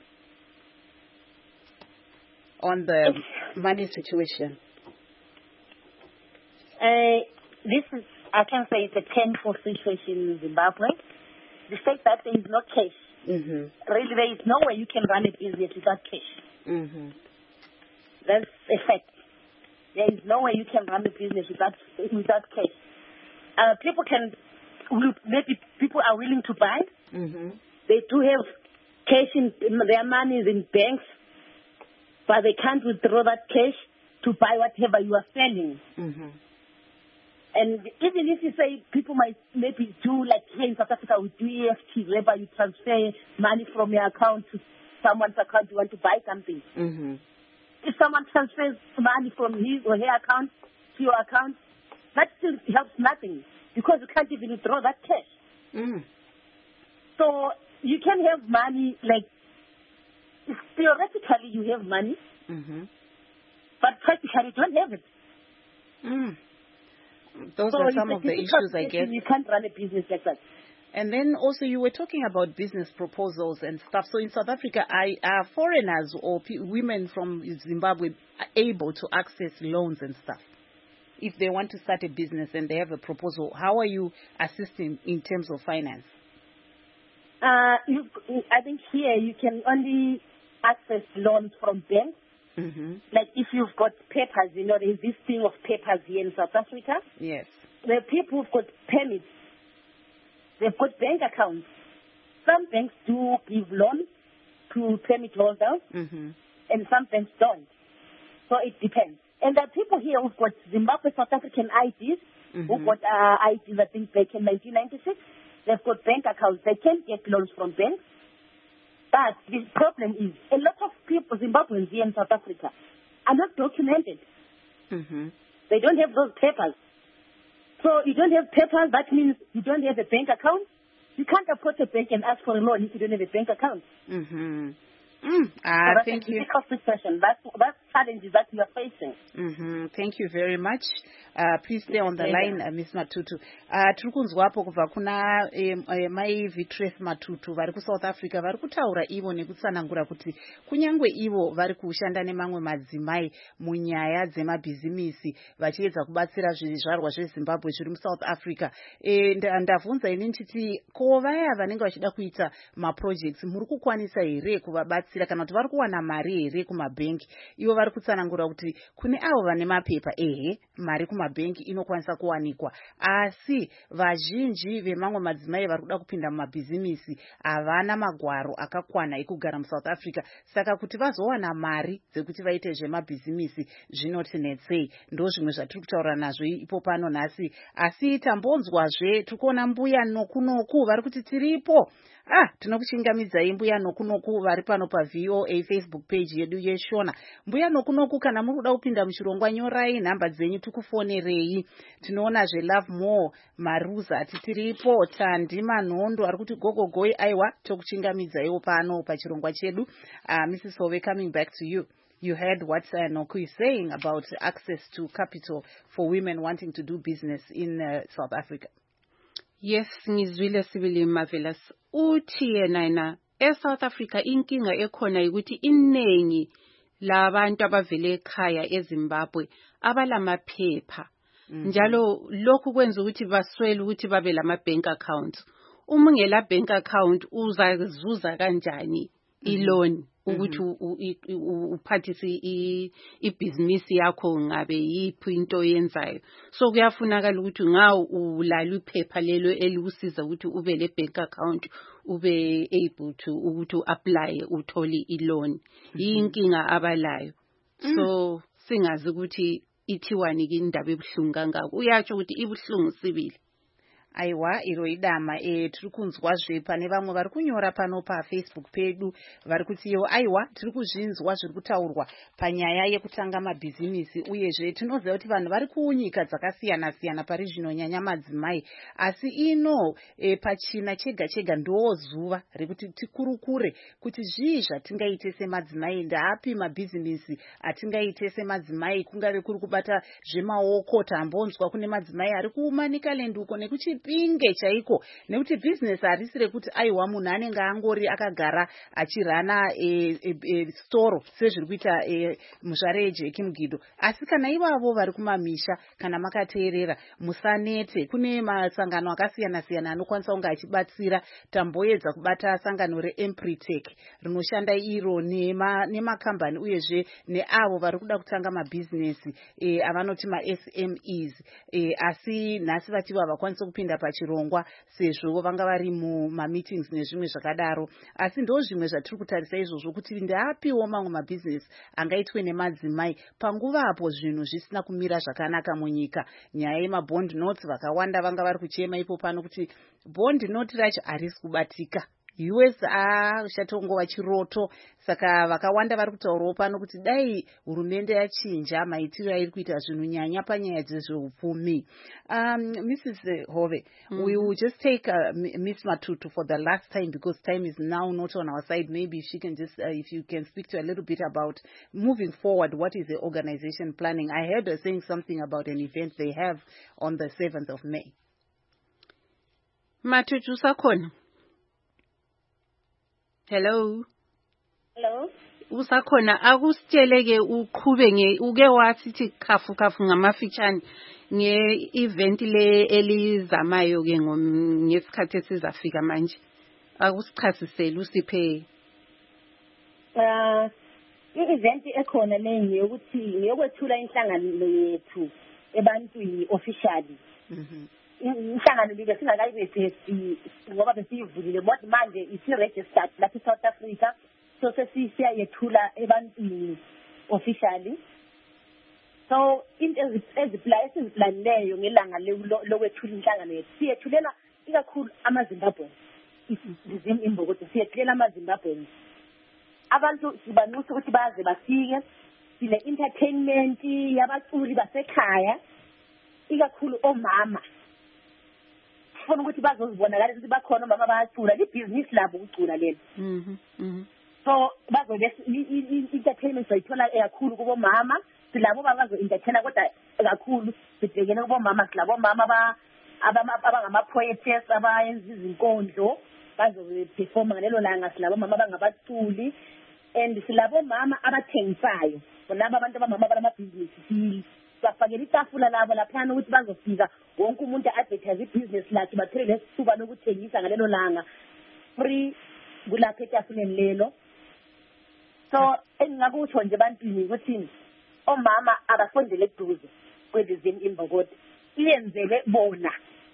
on the money situation? Uh, this is, I can say it's a painful situation in Zimbabwe. The fact that there is no cash. Mm-hmm. Really, there is no way you can run a business without cash. Mm-hmm. That's a fact. There is no way you can run a business without without cash. Uh, people can, maybe people are willing to buy. Mm-hmm. They do have cash in, their money is in banks, but they can't withdraw that cash to buy whatever you are selling. Mm-hmm. And even if you say people might maybe do like here in South Africa, we do E F T, whereby you transfer money from your account to someone's account, you want to buy something. Mm-hmm. If someone transfers money from his or her account to your account, that still helps nothing because you can't even withdraw that cash. Mm. So you can have money, like, theoretically you have money, mm-hmm. but practically you don't have it. Mm. Those so are some of the issues, I guess. You can't run a business like that. And then also you were talking about business proposals and stuff. So in South Africa, are foreigners or p- women from Zimbabwe able to access loans and stuff? If they want to start a business and they have a proposal, how are you assisting in terms of finance? Uh, you, I think here you can only access loans from banks. Mm-hmm. Like if you've got papers, you know, there's this thing of papers here in South Africa. Yes. The people who've got permits, they've got bank accounts. Some banks do give loans to permit holders, mm-hmm. and some banks don't. So it depends. And there are people here who've got Zimbabwe South African I Ds, mm-hmm. who've got uh, I Ds, I think, back in nineteen ninety-six. They've got bank accounts. They can get loans from banks. But the problem is a lot of people, Zimbabweans here in South Africa, are not documented. Mm-hmm. They don't have those papers. So you don't have papers, that means you don't have a bank account. You can't approach a bank and ask for a loan if you don't have a bank account. Mm-hmm. Mm, uh, so thank you. That's That's, that's challenges that you are facing. Mm-hmm. Thank you very much. Uh, please stay on the yeah. line, uh, Miss Matutu. Uh, tiri kunzwapo kubva kuna um, uh, mai Vitres Matutu vari kuSouth Africa vari kutaura ivo nekutsanangura kuti kunyange ivo vari kushanda nemamwe madzimai munyaya dzemabhizimisi vachiedza kubatsira zvizvarwa zveZimbabwe zviri muSouth Africa. E, ndavhunza ini ndichiti ko vaya vanenge vachida kuita maprojects muri kukwanisa here kuvabatsira kana kuti vari kuwana mari here kumabhengi? Ivo vari kutsanangura kuti kune avo vane mapepa ehe mari kumabhengi inokwanisa kuwanikwa, asi vazhinji vemamwe madzimai vari kuda kupinda mumabhizimisi havana magwaro akakwana ekugara muSouth Africa. Saka kuti vazowana mari dzekuti vaite zvemabhizimisi zvinotinetsei. Ndo zvimwe zvatiri kutaura nazvo ipo pano nhasi. Asi tambonzwazve tiri kuona mbuya nokunoku vari kuti tiripo. Ah, tinokuchingamidzai mbuya nokunoku vari pano paV O A Facebook page yedu yeShona. Mbuya nokunoku kana muri kuda kupinda muchirongwa nyorai nhamba dzenyu tikufonerei. Tinoona zve Love More Maruza ati tiripo. Tandi Manondo ari kuti gogogoi aiwa tokuchingamidzaiwo pano pachirongwa chedu. Uh, Missus Hove, coming back to you. You heard what uh, Noku is saying about access to capital for women wanting to do business in uh, South Africa. Yes, ngizwile sibili Marvelous. Uthi yena na eSouth Africa inkinga ekhona ukuthi inengi labantu abavele ekhaya eZimbabwe abalamaphepha. Mm-hmm. Njalo lokhu kwenza ukuthi baswele ukuthi babe lama bank accounts. Uma ngela bank account uzazuza kanjani i-loan ukuthi uphathise ibhizinisi yakho ngabe yiphi into oyenzayo? So kuyafunakala ukuthi ngawo ulala iphepha lelo elikusiza ukuthi ube le bank account ube able to ukuthi apply uthole i-loan. Yinkinga abalayo. So singazi ukuthi ithiwani indaba ebuhlungu kangako. Uyatsho ukuthi ibuhlungu sibili. Aiwa iro idama e tiri kunzwazve pane vamwe vari kunyora pano paFacebook pedu vari kuti iwo aiwa tiri kuzvinzwa zviri kutaurwa panyaya yekutanga mabhizimisi uyezve tinoziva kuti vanhu vari kunyika dzakasiyana siyana pari zvinonyanya madzimai, asi ino e, pachina chega chega ndo zuva rekuti tikurukure kuti zvii zvatingaite semadzimai, ndaapi mabhizimisi atingaite semadzimai, kungave kuri kubata zvemaoko. Tambonzwa kune madzimai ari kuManicaland uko nekuchi pinge chaiko nekuti business harisi rekuti aiwa munhu anenge angori akagara achirana e, e, e, store sezviri kuita e, muzvare yeJeki Mugido, asi kana ivavo vari kumamisha kana makateerera musanete. Kune masangano akasiyana siyana anokwanisa kunge achibatsira. Tamboedza kubata sangano reEmpritech rinoshanda iro nemakambani nema uyezve neavo vari kuda kutanga mabhizinesi e, avanoti maS M Es e, asi nhasi vachiva vakwanisa kupinda pachirongwa sezvo vanga vari mumameetings nezvimwe zvakadaro. Asi ndo zvimwe zvatiri kutarisa izvozvo kuti ndaapiwo mamwe mabhizinesi angaitwe nemadzimai panguvapo zvinhu zvisina kumira zvakanaka munyika. Nyaya yemabond notes vakawanda vanga vari kuchema ipo pano kuti bond note racho harisi kubatika. U S A chatongova chiroto. Saka vakawanda vari kutaurawo pano kuti dai hurumende yachinja maitiro airi kuita zvinhu nyanya panyaya dzezveupfumi. Um, Missus Hove, mm-hmm. we will just take uh, Miss Matutu for the last time because time is now not on our side. Maybe if she can just, uh, if you can speak to a little bit about moving forward, what is the organization planning? I heard her saying something about an event they have on the seventh of May. Matutu sakhona. Hello. Hello. Usakhona akusitsheleke uqhube nge uke wasithi khafu khafu ngamafitshane nge event le elizamayo ke ngesikhathi esizafika manje. Akusichasisele usiphe. uh i-event ekhona le ngiyokuthi ngiyokwethula inhlangano yethu ebantwini officially. Mhm. Inhlangano le singakayi bese ngoba besiyivulile but manje isi-registered lapha eSouth Africa, so sesiyayethula ebantwini officially. So into eziplaneleyo ngelanga lokwethula inhlangano yethu siyethulela ikakhulu amaZimbabwe. Izim imbokodo siyethulela amaZimbabwe. Abantu sibanxusa ukuthi baze bafike, sile entertainment yabaculi basekhaya ikakhulu omama. Sifuna ukuthi bazozibonakala ukuthi bakhona omama bayacula, libhizinisi labo ukucula lelo. Mhm. Mhm. So bazobe entertainment sayithola kakhulu kubo mama, silabo bazo entertainer kodwa kakhulu sibhekene kubo mama, silabo mama ba abangama poetess abayenza izinkondlo bazobe perform ngalelo langa, silabo mama abangabaculi and silabo mama abathengisayo. Bonaba abantu abamama balamabhizinisi bafakela itafula labo laphana ukuthi bazofika wonke umuntu advertise ibusiness lakhe bathele lesithuba lokuthengisa ngalelo langa free kulapha etafuleni lelo. So engingakusho nje bantwini ukuthi omama abasondele eduze kwezizini imbokodo iyenzele bona.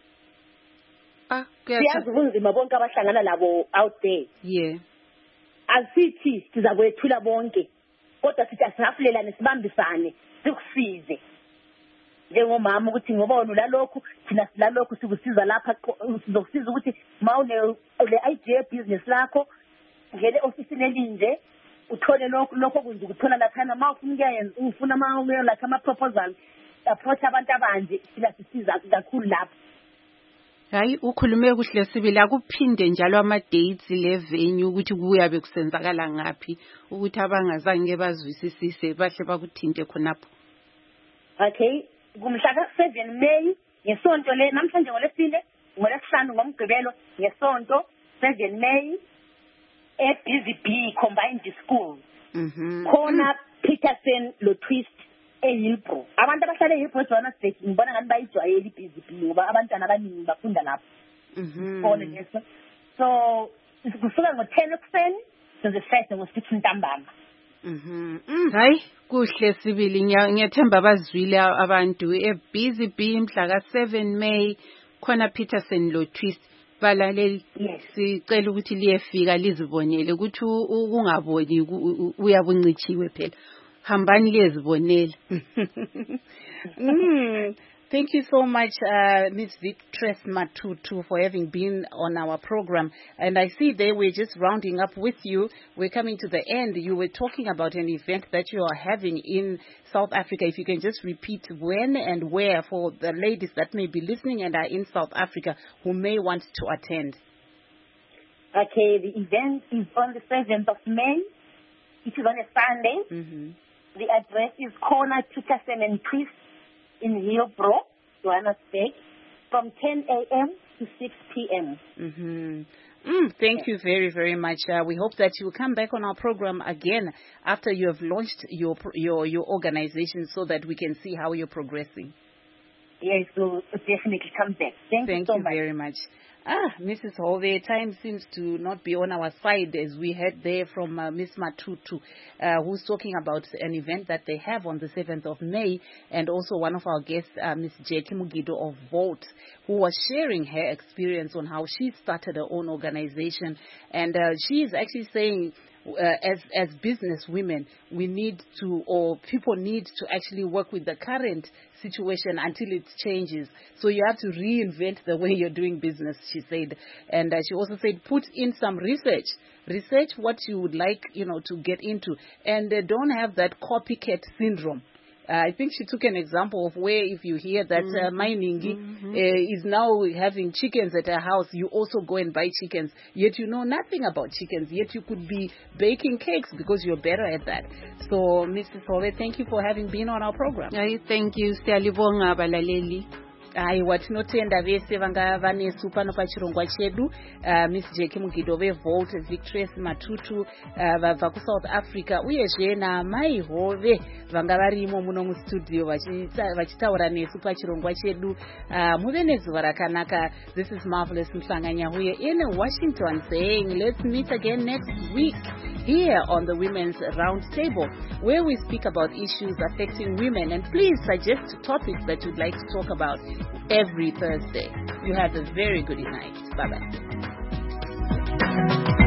Ah, siyazi ubunzima bonke abahlangana labo out there. Yeah. Asithi sizakwethula bonke kodwa sithi asingafulelane sibambisane sikusize njengomama ukuthi ngoba wena lokho thina silalokho sikusiza lapha sizokusiza ukuthi mawune le idea business lakho ngene office nelinje uthole lokho lokho kunje ukuthola laphana mawufuna ukuyenza ufuna mawuye la kama proposal approach abantu abanje sila sisiza kakhulu lapha. Hayi ukhulume kuhle Sibili, akuphinde njalo ama dates le venue ukuthi kuyabe kusenzakala ngapi ukuthi abangazange bazwisisise bahle bakuthinte khonapho. Okay, kumhla ka seven May ngesonto le namhlanje ngolesine ngolesihlanu ngomgqibelo ngesonto seven May e B Z B Combined School. Mhm. Khona Peterson lo twist eHillbrow. Abantu abahlala eHillbrow Johannesburg ngibona ngani bayijwayela iB Z B ngoba abantwana abaningi bafunda lapha. Mhm. Khona leso. So kusuka ngo ten ekuseni size first ngo six ntambama. Mhm. Hayi kuhle Sibili, ngiyathemba bazwile abantu eB Z B mhla ka seven May khona Peterson lo twist. Balaleli sicela ukuthi liyefika lizibonele ukuthi ungaboni uyabuncithiwe phela. Hambani liyezibonela. Mm. Thank you so much, uh, Miss Victress Matutu, for having been on our program. And I see there we're just rounding up with you. We're coming to the end. You were talking about an event that you are having in South Africa. If you can just repeat when and where for the ladies that may be listening and are in South Africa who may want to attend. Okay, the event is on the seventh of May. It is on a Sunday. Mm-hmm. The address is Corner Peterson and Twist in Hillbrow, Johannesburg, from ten a.m. to six p.m. Mm-hmm. Mm, thank you very, very much. Uh, we hope that you will come back on our program again after you have launched your your your organization so that we can see how you're progressing. Yes, so definitely come back. Thank, Thank you so you much. very much. Ah, Missus Hove, time seems to not be on our side as we heard there from uh, Miss Matutu, uh, who's talking about an event that they have on the seventh of May, and also one of our guests, uh, Miss Jackie Mugido of Volt, who was sharing her experience on how she started her own organization. And uh, she is actually saying, Uh, as as business women, we need to, or people need to actually work with the current situation until it changes. So you have to reinvent the way you're doing business, she said. And uh, she also said, put in some research. Research what you would like, you know, to get into. And uh, don't have that copycat syndrome. Uh, I think she took an example of where if you hear that uh, Mainingi Mm-hmm. uh, is now having chickens at her house, you also go and buy chickens. Yet you know nothing about chickens. Yet you could be baking cakes because you're better at that. So, Missus Hove, thank you for having been on our program. Hayi thank you, siyalibonga balaleli. aiwa tinotenda vese vanga vanesu pano pachirongwa chedu. uh, miss Jackie Mugido veVolt, Victress Matutu uh, vabva kuSouth Africa, uyezve namai Hove vanga varimo muno mustudio vachitaura nesu pachirongwa chedu. uh, muve nezuva rakanaka. This is Marvelous Mhlanganyahuye in Washington saying let's meet again next week here on the Women's Roundtable, where we speak about issues affecting women, and please suggest topics that you'd like to talk about every Thursday. You have a very good night. Bye-bye.